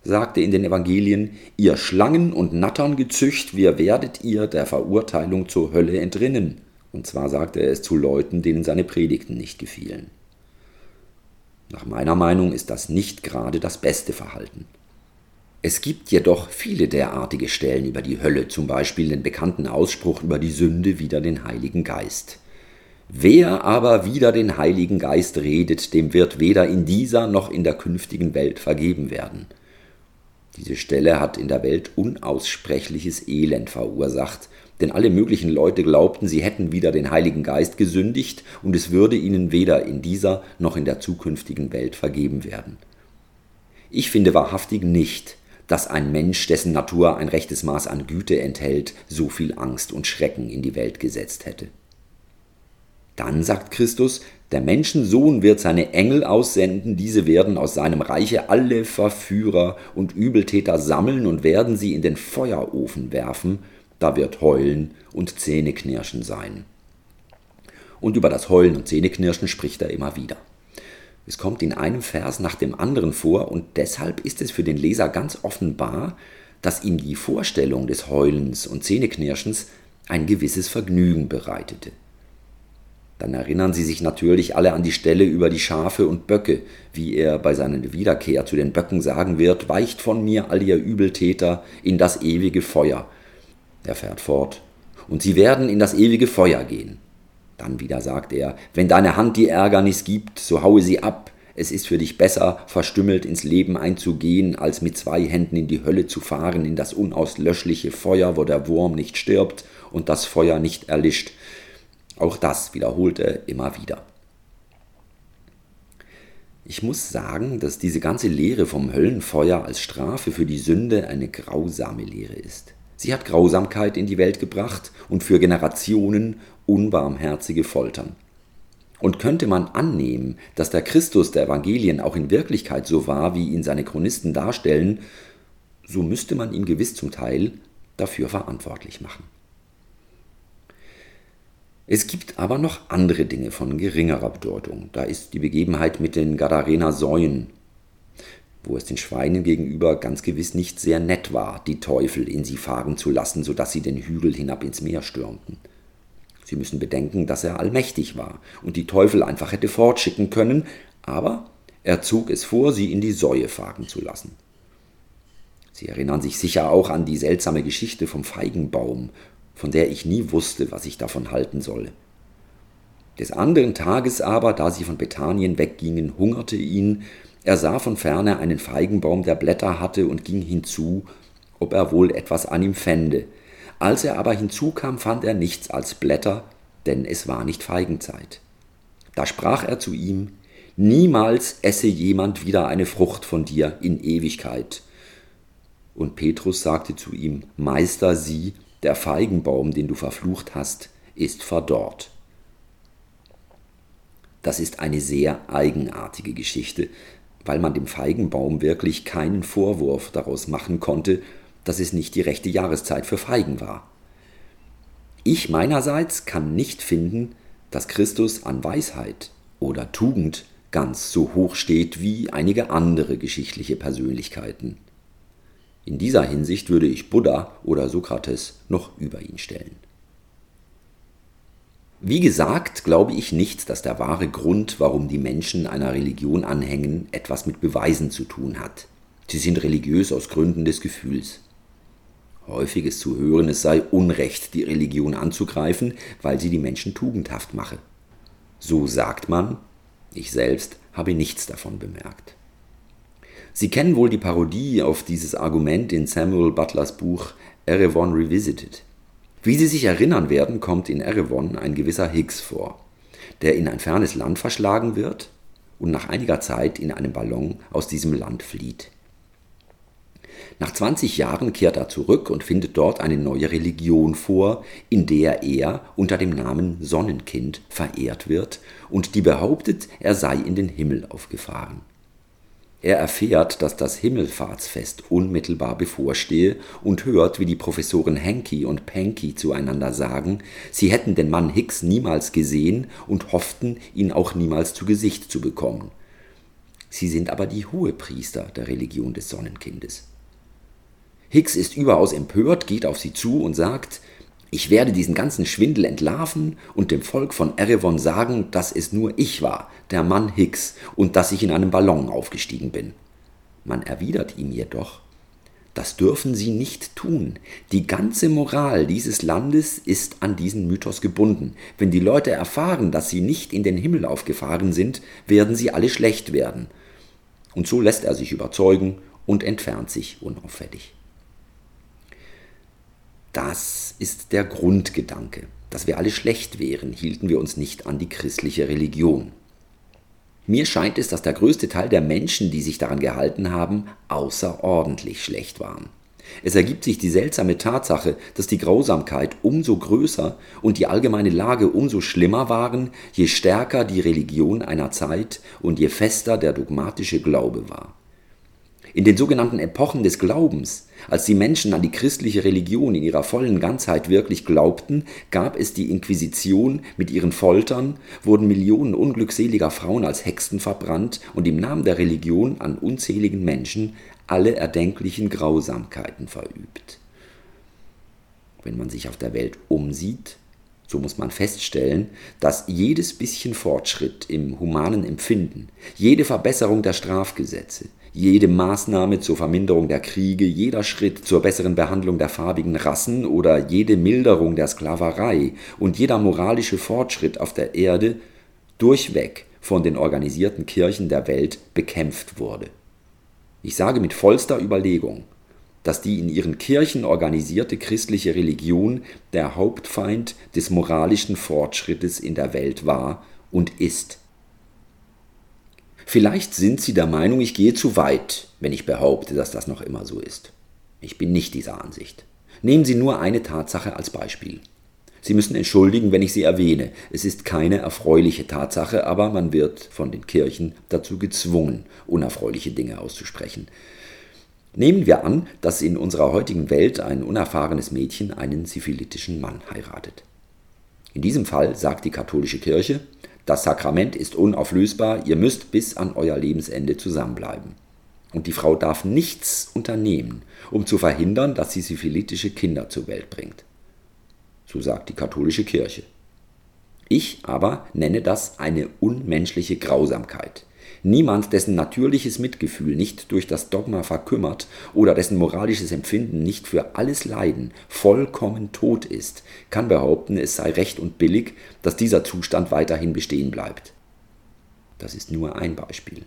sagte in den Evangelien, ihr Schlangen und Natterngezücht, wir werdet ihr der Verurteilung zur Hölle entrinnen. Und zwar sagte er es zu Leuten, denen seine Predigten nicht gefielen. Nach meiner Meinung ist das nicht gerade das beste Verhalten. Es gibt jedoch viele derartige Stellen über die Hölle, zum Beispiel den bekannten Ausspruch über die Sünde wider den Heiligen Geist. Wer aber wider den Heiligen Geist redet, dem wird weder in dieser noch in der künftigen Welt vergeben werden. Diese Stelle hat in der Welt unaussprechliches Elend verursacht, denn alle möglichen Leute glaubten, sie hätten wider den Heiligen Geist gesündigt und es würde ihnen weder in dieser noch in der zukünftigen Welt vergeben werden. Ich finde wahrhaftig nicht, dass ein Mensch, dessen Natur ein rechtes Maß an Güte enthält, so viel Angst und Schrecken in die Welt gesetzt hätte. Dann sagt Christus, der Menschensohn wird seine Engel aussenden, diese werden aus seinem Reiche alle Verführer und Übeltäter sammeln und werden sie in den Feuerofen werfen, da wird Heulen und Zähneknirschen sein. Und über das Heulen und Zähneknirschen spricht er immer wieder. Es kommt in einem Vers nach dem anderen vor und deshalb ist es für den Leser ganz offenbar, dass ihm die Vorstellung des Heulens und Zähneknirschens ein gewisses Vergnügen bereitete. Dann erinnern Sie sich natürlich alle an die Stelle über die Schafe und Böcke, wie er bei seiner Wiederkehr zu den Böcken sagen wird, weicht von mir, all ihr Übeltäter, in das ewige Feuer. Er fährt fort, und sie werden in das ewige Feuer gehen. Dann wieder sagt er, wenn deine Hand dir Ärgernis gibt, so haue sie ab. Es ist für dich besser, verstümmelt ins Leben einzugehen, als mit zwei Händen in die Hölle zu fahren, in das unauslöschliche Feuer, wo der Wurm nicht stirbt und das Feuer nicht erlischt. Auch das wiederholt er immer wieder. Ich muss sagen, dass diese ganze Lehre vom Höllenfeuer als Strafe für die Sünde eine grausame Lehre ist. Sie hat Grausamkeit in die Welt gebracht und für Generationen unbarmherzige Foltern. Und könnte man annehmen, dass der Christus der Evangelien auch in Wirklichkeit so war, wie ihn seine Chronisten darstellen, so müsste man ihn gewiss zum Teil dafür verantwortlich machen. Es gibt aber noch andere Dinge von geringerer Bedeutung. Da ist die Begebenheit mit den Gadarener Säuen, wo es den Schweinen gegenüber ganz gewiss nicht sehr nett war, die Teufel in sie fahren zu lassen, sodass sie den Hügel hinab ins Meer stürmten. Sie müssen bedenken, dass er allmächtig war und die Teufel einfach hätte fortschicken können, aber er zog es vor, sie in die Säue fahren zu lassen. Sie erinnern sich sicher auch an die seltsame Geschichte vom Feigenbaum, von der ich nie wusste, was ich davon halten solle. Des anderen Tages aber, da sie von Bethanien weggingen, hungerte ihn. Er sah von ferne einen Feigenbaum, der Blätter hatte, und ging hinzu, ob er wohl etwas an ihm fände. Als er aber hinzukam, fand er nichts als Blätter, denn es war nicht Feigenzeit. Da sprach er zu ihm, niemals esse jemand wieder eine Frucht von dir in Ewigkeit. Und Petrus sagte zu ihm, Meister, sieh, der Feigenbaum, den du verflucht hast, ist verdorrt. Das ist eine sehr eigenartige Geschichte, weil man dem Feigenbaum wirklich keinen Vorwurf daraus machen konnte, dass es nicht die rechte Jahreszeit für Feigen war. Ich meinerseits kann nicht finden, dass Christus an Weisheit oder Tugend ganz so hoch steht wie einige andere geschichtliche Persönlichkeiten. In dieser Hinsicht würde ich Buddha oder Sokrates noch über ihn stellen. Wie gesagt, glaube ich nicht, dass der wahre Grund, warum die Menschen einer Religion anhängen, etwas mit Beweisen zu tun hat. Sie sind religiös aus Gründen des Gefühls. Häufig ist zu hören, es sei Unrecht, die Religion anzugreifen, weil sie die Menschen tugendhaft mache. So sagt man, ich selbst habe nichts davon bemerkt. Sie kennen wohl die Parodie auf dieses Argument in Samuel Butlers Buch Erewhon Revisited. Wie Sie sich erinnern werden, kommt in Erewhon ein gewisser Hicks vor, der in ein fernes Land verschlagen wird und nach einiger Zeit in einem Ballon aus diesem Land flieht. Nach zwanzig Jahren kehrt er zurück und findet dort eine neue Religion vor, in der er unter dem Namen Sonnenkind verehrt wird und die behauptet, er sei in den Himmel aufgefahren. Er erfährt, dass das Himmelfahrtsfest unmittelbar bevorstehe und hört, wie die Professoren Hanky und Panky zueinander sagen, sie hätten den Mann Hicks niemals gesehen und hofften, ihn auch niemals zu Gesicht zu bekommen. Sie sind aber die Hohepriester der Religion des Sonnenkindes. Hicks ist überaus empört, geht auf sie zu und sagt: Ich werde diesen ganzen Schwindel entlarven und dem Volk von Erewhon sagen, dass es nur ich war, der Mann Hicks, und dass ich in einem Ballon aufgestiegen bin. Man erwidert ihm jedoch: Das dürfen Sie nicht tun. Die ganze Moral dieses Landes ist an diesen Mythos gebunden. Wenn die Leute erfahren, dass sie nicht in den Himmel aufgefahren sind, werden sie alle schlecht werden. Und so lässt er sich überzeugen und entfernt sich unauffällig. Das ist der Grundgedanke. Dass wir alle schlecht wären, hielten wir uns nicht an die christliche Religion. Mir scheint es, dass der größte Teil der Menschen, die sich daran gehalten haben, außerordentlich schlecht waren. Es ergibt sich die seltsame Tatsache, dass die Grausamkeit umso größer und die allgemeine Lage umso schlimmer waren, je stärker die Religion einer Zeit und je fester der dogmatische Glaube war. In den sogenannten Epochen des Glaubens, als die Menschen an die christliche Religion in ihrer vollen Ganzheit wirklich glaubten, gab es die Inquisition mit ihren Foltern, wurden Millionen unglückseliger Frauen als Hexen verbrannt und im Namen der Religion an unzähligen Menschen alle erdenklichen Grausamkeiten verübt. Wenn man sich auf der Welt umsieht, so muss man feststellen, dass jedes bisschen Fortschritt im humanen Empfinden, jede Verbesserung der Strafgesetze, jede Maßnahme zur Verminderung der Kriege, jeder Schritt zur besseren Behandlung der farbigen Rassen oder jede Milderung der Sklaverei und jeder moralische Fortschritt auf der Erde durchweg von den organisierten Kirchen der Welt bekämpft wurde. Ich sage mit vollster Überlegung, dass die in ihren Kirchen organisierte christliche Religion der Hauptfeind des moralischen Fortschrittes in der Welt war und ist. Vielleicht sind Sie der Meinung, ich gehe zu weit, wenn ich behaupte, dass das noch immer so ist. Ich bin nicht dieser Ansicht. Nehmen Sie nur eine Tatsache als Beispiel. Sie müssen entschuldigen, wenn ich sie erwähne. Es ist keine erfreuliche Tatsache, aber man wird von den Kirchen dazu gezwungen, unerfreuliche Dinge auszusprechen. Nehmen wir an, dass in unserer heutigen Welt ein unerfahrenes Mädchen einen syphilitischen Mann heiratet. In diesem Fall sagt die katholische Kirche: Das Sakrament ist unauflösbar, ihr müsst bis an euer Lebensende zusammenbleiben. Und die Frau darf nichts unternehmen, um zu verhindern, dass sie syphilitische Kinder zur Welt bringt. So sagt die katholische Kirche. Ich aber nenne das eine unmenschliche Grausamkeit. Niemand, dessen natürliches Mitgefühl nicht durch das Dogma verkümmert oder dessen moralisches Empfinden nicht für alles Leiden vollkommen tot ist, kann behaupten, es sei recht und billig, dass dieser Zustand weiterhin bestehen bleibt. Das ist nur ein Beispiel.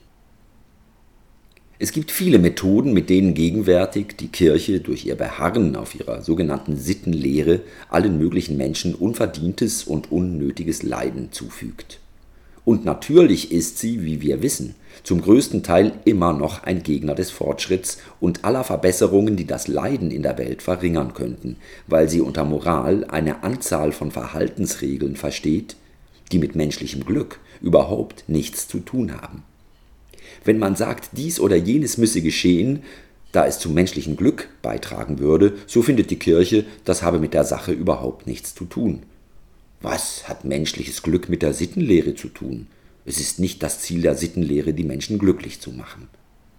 Es gibt viele Methoden, mit denen gegenwärtig die Kirche durch ihr Beharren auf ihrer sogenannten Sittenlehre allen möglichen Menschen unverdientes und unnötiges Leiden zufügt. Und natürlich ist sie, wie wir wissen, zum größten Teil immer noch ein Gegner des Fortschritts und aller Verbesserungen, die das Leiden in der Welt verringern könnten, weil sie unter Moral eine Anzahl von Verhaltensregeln versteht, die mit menschlichem Glück überhaupt nichts zu tun haben. Wenn man sagt, dies oder jenes müsse geschehen, da es zum menschlichen Glück beitragen würde, so findet die Kirche, das habe mit der Sache überhaupt nichts zu tun. Was hat menschliches Glück mit der Sittenlehre zu tun? Es ist nicht das Ziel der Sittenlehre, die Menschen glücklich zu machen.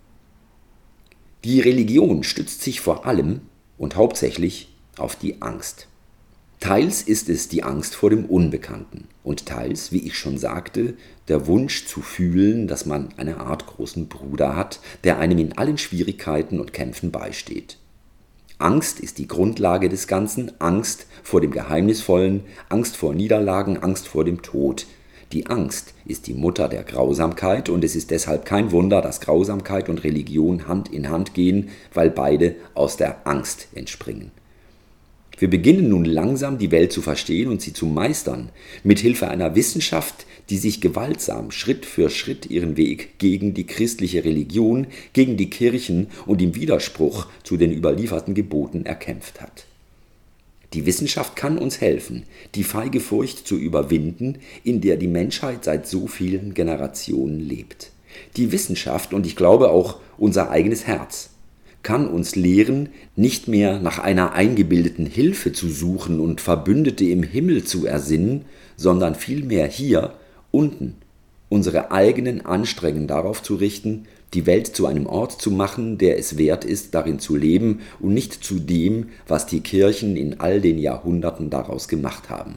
Die Religion stützt sich vor allem und hauptsächlich auf die Angst. Teils ist es die Angst vor dem Unbekannten und teils, wie ich schon sagte, der Wunsch zu fühlen, dass man eine Art großen Bruder hat, der einem in allen Schwierigkeiten und Kämpfen beisteht. Angst ist die Grundlage des Ganzen, Angst vor dem Geheimnisvollen, Angst vor Niederlagen, Angst vor dem Tod. Die Angst ist die Mutter der Grausamkeit und es ist deshalb kein Wunder, dass Grausamkeit und Religion Hand in Hand gehen, weil beide aus der Angst entspringen. Wir beginnen nun langsam die Welt zu verstehen und sie zu meistern, mit Hilfe einer Wissenschaft, die sich gewaltsam Schritt für Schritt ihren Weg gegen die christliche Religion, gegen die Kirchen und im Widerspruch zu den überlieferten Geboten erkämpft hat. Die Wissenschaft kann uns helfen, die feige Furcht zu überwinden, in der die Menschheit seit so vielen Generationen lebt. Die Wissenschaft und ich glaube auch unser eigenes Herz kann uns lehren, nicht mehr nach einer eingebildeten Hilfe zu suchen und Verbündete im Himmel zu ersinnen, sondern vielmehr hier, unten, unsere eigenen Anstrengungen darauf zu richten, die Welt zu einem Ort zu machen, der es wert ist, darin zu leben und nicht zu dem, was die Kirchen in all den Jahrhunderten daraus gemacht haben.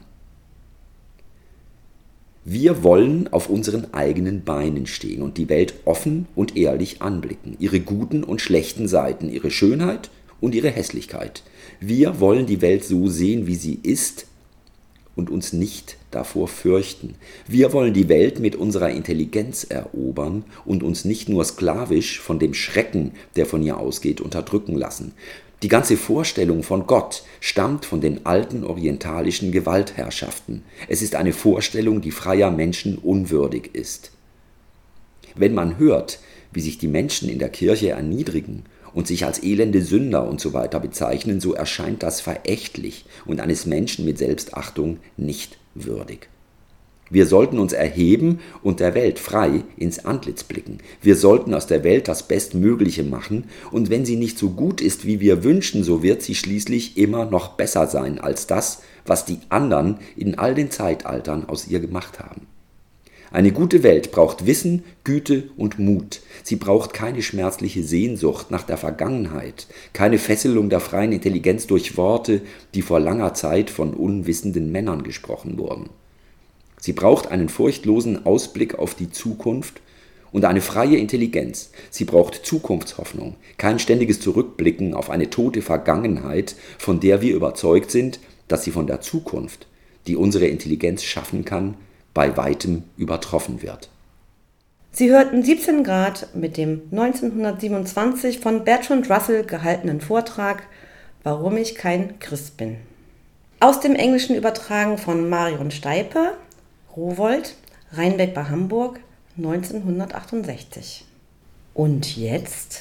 Wir wollen auf unseren eigenen Beinen stehen und die Welt offen und ehrlich anblicken, ihre guten und schlechten Seiten, ihre Schönheit und ihre Hässlichkeit. Wir wollen die Welt so sehen, wie sie ist und uns nicht davor fürchten. Wir wollen die Welt mit unserer Intelligenz erobern und uns nicht nur sklavisch von dem Schrecken, der von ihr ausgeht, unterdrücken lassen. Die ganze Vorstellung von Gott stammt von den alten orientalischen Gewaltherrschaften. Es ist eine Vorstellung, die freier Menschen unwürdig ist. Wenn man hört, wie sich die Menschen in der Kirche erniedrigen und sich als elende Sünder und so weiter bezeichnen, so erscheint das verächtlich und eines Menschen mit Selbstachtung nicht würdig. Wir sollten uns erheben und der Welt frei ins Antlitz blicken. Wir sollten aus der Welt das Bestmögliche machen und wenn sie nicht so gut ist, wie wir wünschen, so wird sie schließlich immer noch besser sein als das, was die anderen in all den Zeitaltern aus ihr gemacht haben. Eine gute Welt braucht Wissen, Güte und Mut. Sie braucht keine schmerzliche Sehnsucht nach der Vergangenheit, keine Fesselung der freien Intelligenz durch Worte, die vor langer Zeit von unwissenden Männern gesprochen wurden. Sie braucht einen furchtlosen Ausblick auf die Zukunft und eine freie Intelligenz. Sie braucht Zukunftshoffnung, kein ständiges Zurückblicken auf eine tote Vergangenheit, von der wir überzeugt sind, dass sie von der Zukunft, die unsere Intelligenz schaffen kann, bei weitem übertroffen wird.
Sie hörten siebzehn Grad mit dem neunzehnhundertsiebenundzwanzig von Bertrand Russell gehaltenen Vortrag »Warum ich kein Christ bin«. Aus dem Englischen übertragen von Marion Steipe, Rowohlt, Rheinbeck bei Hamburg, neunzehnhundertachtundsechzig. Und jetzt?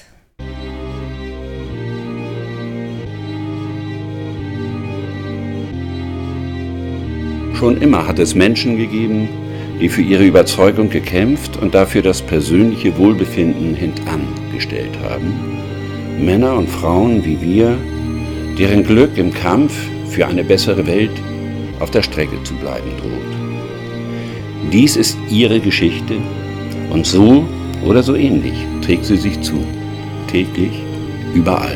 Schon immer hat es Menschen gegeben, die für ihre Überzeugung gekämpft und dafür das persönliche Wohlbefinden hintangestellt haben. Männer und Frauen wie wir, deren Glück im Kampf für eine bessere Welt auf der Strecke zu bleiben droht. Dies ist ihre Geschichte und so oder so ähnlich trägt sie sich zu, täglich, überall.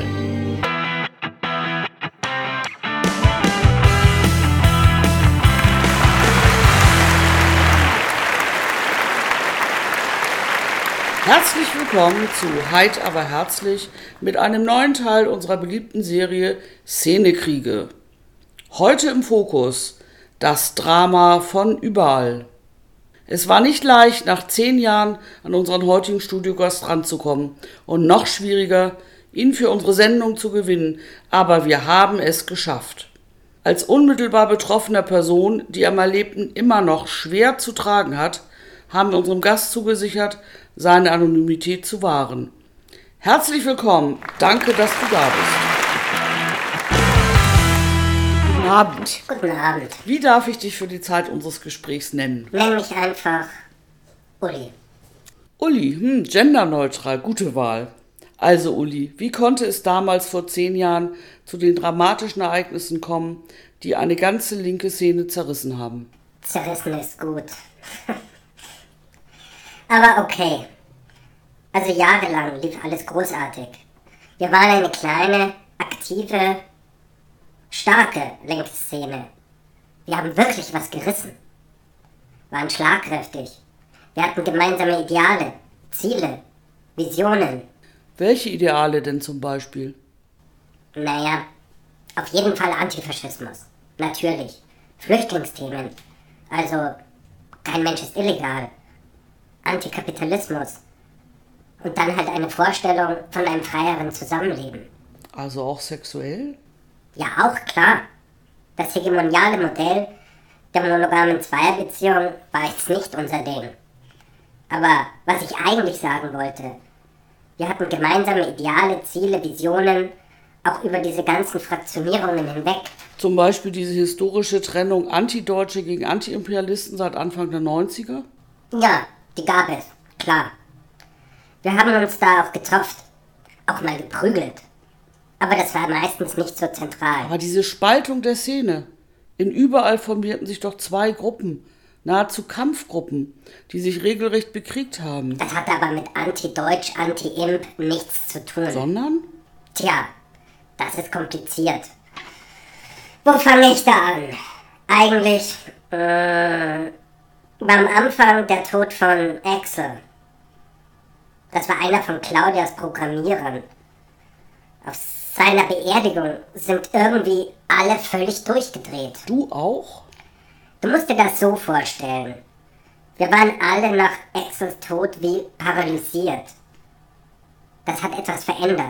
Herzlich willkommen zu Heid aber herzlich mit einem neuen Teil unserer beliebten Serie Szenekriege. Heute im Fokus das Drama von überall. Es war nicht leicht, nach zehn Jahren an unseren heutigen Studiogast ranzukommen und noch schwieriger, ihn für unsere Sendung zu gewinnen, aber wir haben es geschafft. Als unmittelbar betroffener Person, die am Erlebten immer noch schwer zu tragen hat, haben wir unserem Gast zugesichert, seine Anonymität zu wahren. Herzlich willkommen, danke, dass du da bist. Guten Abend.
Guten Abend.
Wie darf ich dich für die Zeit unseres Gesprächs nennen?
Nenn mich einfach Uli.
Uli, hm, genderneutral, gute Wahl. Also Uli, wie konnte es damals vor zehn Jahren zu den dramatischen Ereignissen kommen, die eine ganze linke Szene zerrissen haben?
Zerrissen ist gut. Aber okay. Also jahrelang lief alles großartig. Wir waren eine kleine, aktive, starke linke Szene. Wir haben wirklich was gerissen. Waren schlagkräftig. Wir hatten gemeinsame Ideale, Ziele, Visionen.
Welche Ideale denn zum Beispiel?
Naja, auf jeden Fall Antifaschismus. Natürlich. Flüchtlingsthemen. Also, kein Mensch ist illegal. Antikapitalismus und dann halt eine Vorstellung von einem freieren Zusammenleben.
Also auch sexuell?
Ja, auch klar. Das hegemoniale Modell der monogamen Zweierbeziehung war jetzt nicht unser Ding. Aber was ich eigentlich sagen wollte, wir hatten gemeinsame Ideale, Ziele, Visionen, auch über diese ganzen Fraktionierungen hinweg.
Zum Beispiel diese historische Trennung Antideutsche gegen Antiimperialisten seit Anfang der neunziger?
Ja, die gab es, klar. Wir haben uns da auch getroffen, auch mal geprügelt. Aber das war meistens nicht so zentral.
Aber diese Spaltung der Szene. In überall formierten sich doch zwei Gruppen. nahezu Kampfgruppen, die sich regelrecht bekriegt haben.
Das hat aber mit Anti-Deutsch, Anti-Imp nichts zu tun.
Sondern?
Tja, das ist kompliziert. Wo fange ich da an? Eigentlich, äh, beim Anfang der Tod von Axel. Das war einer von Claudias Programmierern. Auf seiner Beerdigung sind irgendwie alle völlig durchgedreht.
Du auch?
Du musst dir das so vorstellen. Wir waren alle nach Axels Tod wie paralysiert. Das hat etwas verändert.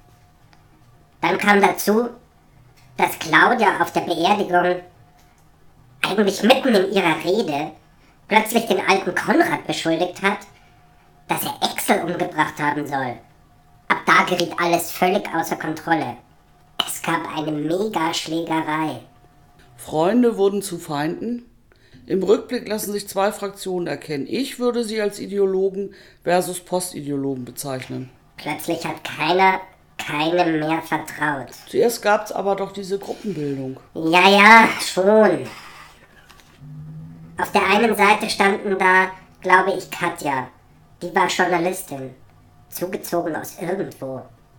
Dann kam dazu, dass Claudia auf der Beerdigung eigentlich mitten in ihrer Rede plötzlich den alten Konrad beschuldigt hat, dass er Axel umgebracht haben soll. Ab da geriet alles völlig außer Kontrolle. Es gab eine Mega-Schlägerei.
Freunde wurden zu Feinden. Im Rückblick lassen sich zwei Fraktionen erkennen. Ich würde sie als Ideologen versus Postideologen bezeichnen.
Plötzlich hat keiner keinem mehr vertraut.
Zuerst gab es aber doch diese Gruppenbildung.
Ja, ja, schon. Auf der einen Seite standen da, glaube ich, Katja. Die war Journalistin. Zugezogen aus irgendwo.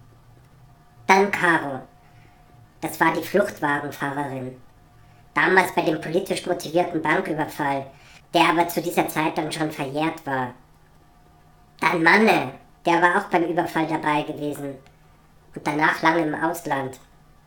Dann Caro. Das war die Fluchtwagenfahrerin. Damals bei dem politisch motivierten Banküberfall, der aber zu dieser Zeit dann schon verjährt war. Dann Manne, der war auch beim Überfall dabei gewesen. Und danach lange im Ausland.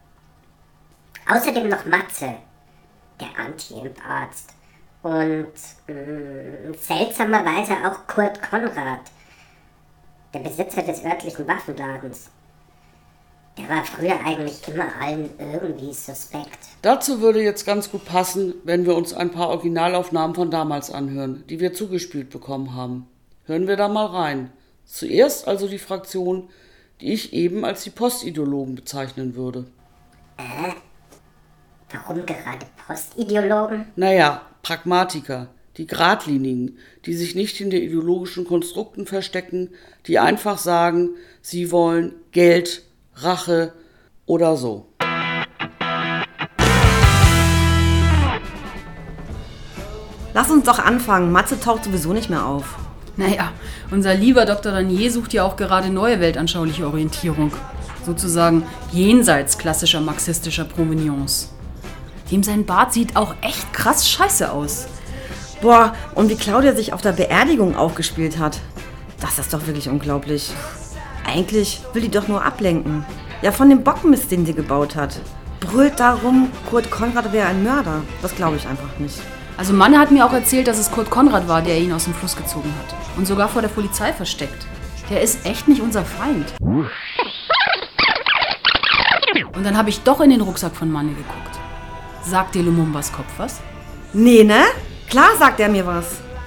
Außerdem noch Matze, der Anti-Imp-Arzt. Und mh, seltsamerweise auch Kurt Konrad, der Besitzer des örtlichen Waffenladens. Der war früher eigentlich immer allen irgendwie suspekt.
Dazu würde jetzt ganz gut passen, wenn wir uns ein paar Originalaufnahmen von damals anhören, die wir zugespielt bekommen haben. Hören wir da mal rein. Zuerst also die Fraktion, die ich eben als die Postideologen bezeichnen würde.
Äh? Warum gerade Postideologen?
Naja, Pragmatiker, die Gradlinigen, die sich nicht hinter ideologischen Konstrukten verstecken, die einfach sagen, sie wollen Geld, Rache oder so.
Lass uns doch anfangen. Matze taucht sowieso nicht mehr auf.
Naja, unser lieber Doktor Danier sucht ja auch gerade neue weltanschauliche Orientierung. Sozusagen jenseits klassischer marxistischer Provenience. Dem sein Bart sieht auch echt krass scheiße aus.
Boah, und wie Claudia sich auf der Beerdigung aufgespielt hat. Das ist doch wirklich unglaublich. Eigentlich will die doch nur ablenken. Ja, von dem Bockmist, den sie gebaut hat. Brüllt darum, Kurt Konrad wäre ein Mörder. Das glaube ich einfach nicht.
Also Manne hat mir auch erzählt, dass es Kurt Konrad war, der ihn aus dem Fluss gezogen hat. Und sogar vor der Polizei versteckt. Der ist echt nicht unser Feind. Und dann habe ich doch in den Rucksack von Manne geguckt. Sagt dir Lumumbas Kopf was?
Nee, ne? Klar sagt er mir was.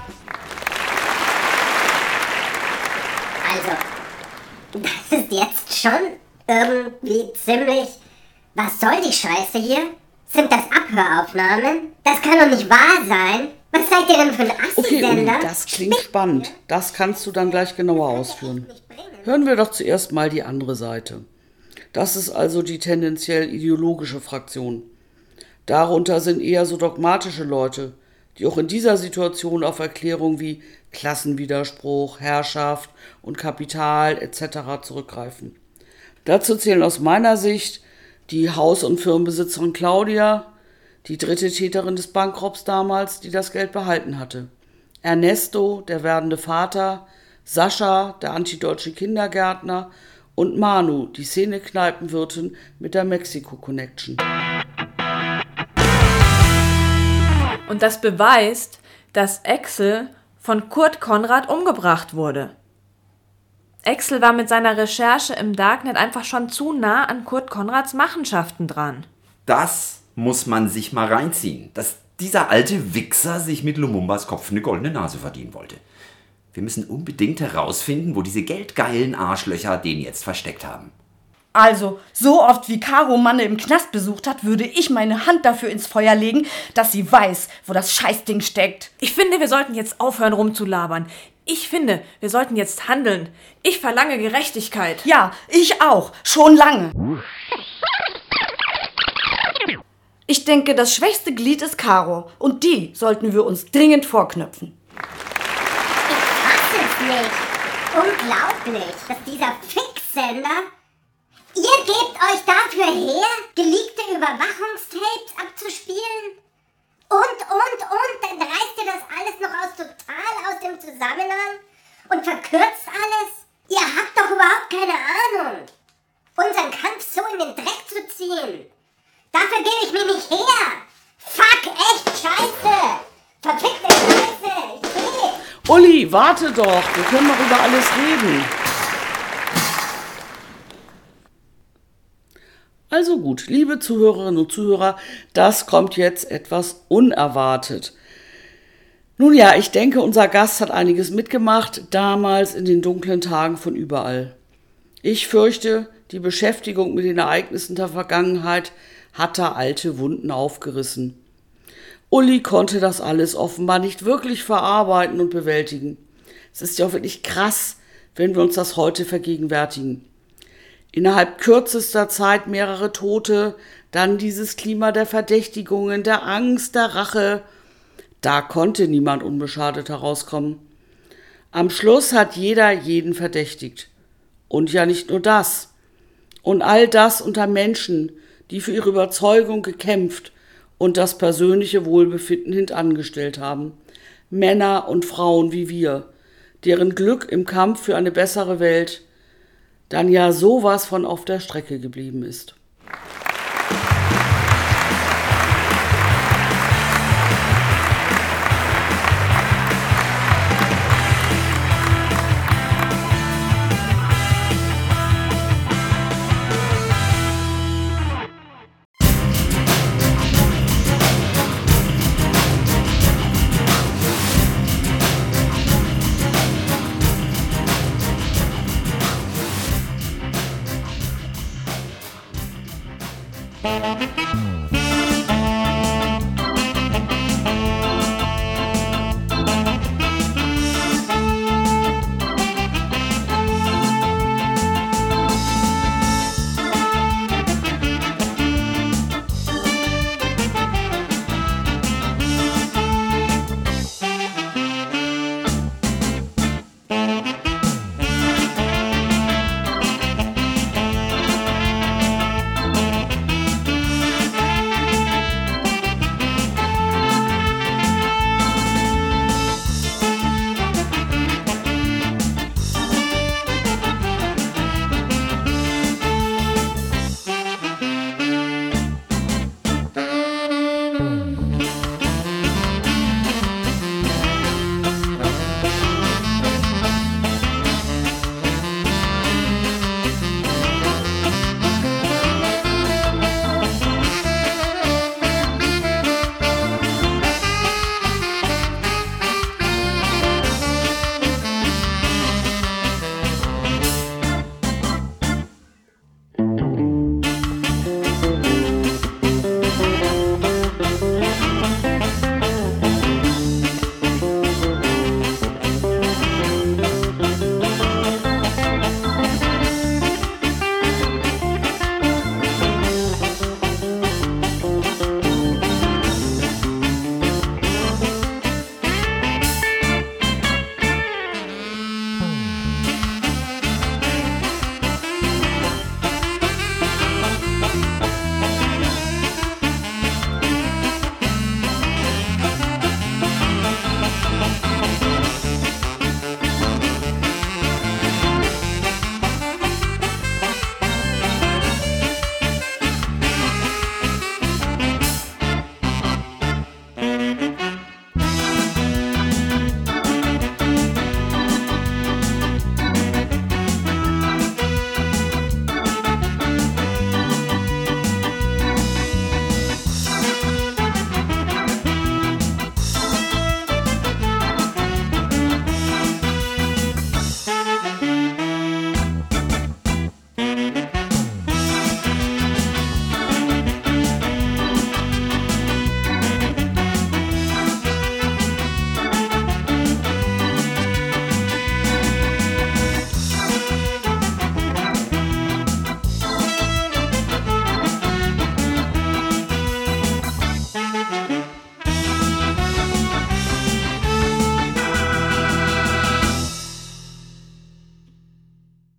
Also, das ist jetzt schon irgendwie ziemlich... Was soll die Scheiße hier? Sind das Abhöraufnahmen? Das kann doch nicht wahr sein. Was seid ihr denn für ein
Okay, Uli,
Assi-Sender?
das klingt spannend. Das kannst du dann gleich genauer ausführen. Hören wir doch zuerst mal die andere Seite. Das ist also die tendenziell ideologische Fraktion. Darunter sind eher so dogmatische Leute, die auch in dieser Situation auf Erklärungen wie Klassenwiderspruch, Herrschaft und Kapital et cetera zurückgreifen. Dazu zählen aus meiner Sicht die Haus- und Firmenbesitzerin Claudia, die dritte Täterin des Bankraubbs damals, die das Geld behalten hatte, Ernesto, der werdende Vater, Sascha, der antideutsche Kindergärtner und Manu, die Szene-Kneipenwirtin mit der Mexiko-Connection.
Und das beweist, dass Axel von Kurt Konrad umgebracht wurde. Axel war mit seiner Recherche im Darknet einfach schon zu nah an Kurt Konrads Machenschaften dran.
Das muss man sich mal reinziehen, dass dieser alte Wichser sich mit Lumumbas Kopf eine goldene Nase verdienen wollte. Wir müssen unbedingt herausfinden, wo diese geldgeilen Arschlöcher den jetzt versteckt haben.
Also, so oft wie Caro Manne im Knast besucht hat, würde ich meine Hand dafür ins Feuer legen, dass sie weiß, wo das Scheißding steckt.
Ich finde, wir sollten jetzt aufhören rumzulabern. Ich finde, wir sollten jetzt handeln. Ich verlange Gerechtigkeit.
Ja, ich auch. Schon lange. Ich denke, das schwächste Glied ist Caro. Und die sollten wir uns dringend vorknöpfen.
Ich fasse es nicht. Unglaublich, dass dieser Fixsender... Ihr gebt euch dafür her, geleakte Überwachungstapes abzuspielen? Und, und, und, dann reißt ihr das alles noch aus total aus dem Zusammenhang und verkürzt alles? Ihr habt doch überhaupt keine Ahnung, unseren Kampf so in den Dreck zu ziehen. Dafür gebe ich mich nicht her. Fuck, echt scheiße. Verfickte Scheiße, ich geh.
Uli, warte doch, wir können doch über alles reden. Also gut, liebe Zuhörerinnen und Zuhörer, das kommt jetzt etwas unerwartet. Nun ja, ich denke, unser Gast hat einiges mitgemacht, damals in den dunklen Tagen von überall. Ich fürchte, die Beschäftigung mit den Ereignissen der Vergangenheit hat da alte Wunden aufgerissen. Uli konnte das alles offenbar nicht wirklich verarbeiten und bewältigen. Es ist ja auch wirklich krass, wenn wir uns das heute vergegenwärtigen. Innerhalb kürzester Zeit mehrere Tote, dann dieses Klima der Verdächtigungen, der Angst, der Rache. Da konnte niemand unbeschadet herauskommen. Am Schluss hat jeder jeden verdächtigt. Und ja nicht nur das. Und all das unter Menschen, die für ihre Überzeugung gekämpft und das persönliche Wohlbefinden hintangestellt haben. Männer und Frauen wie wir, deren Glück im Kampf für eine bessere Welt dann ja sowas von auf der Strecke geblieben ist.
Thank you.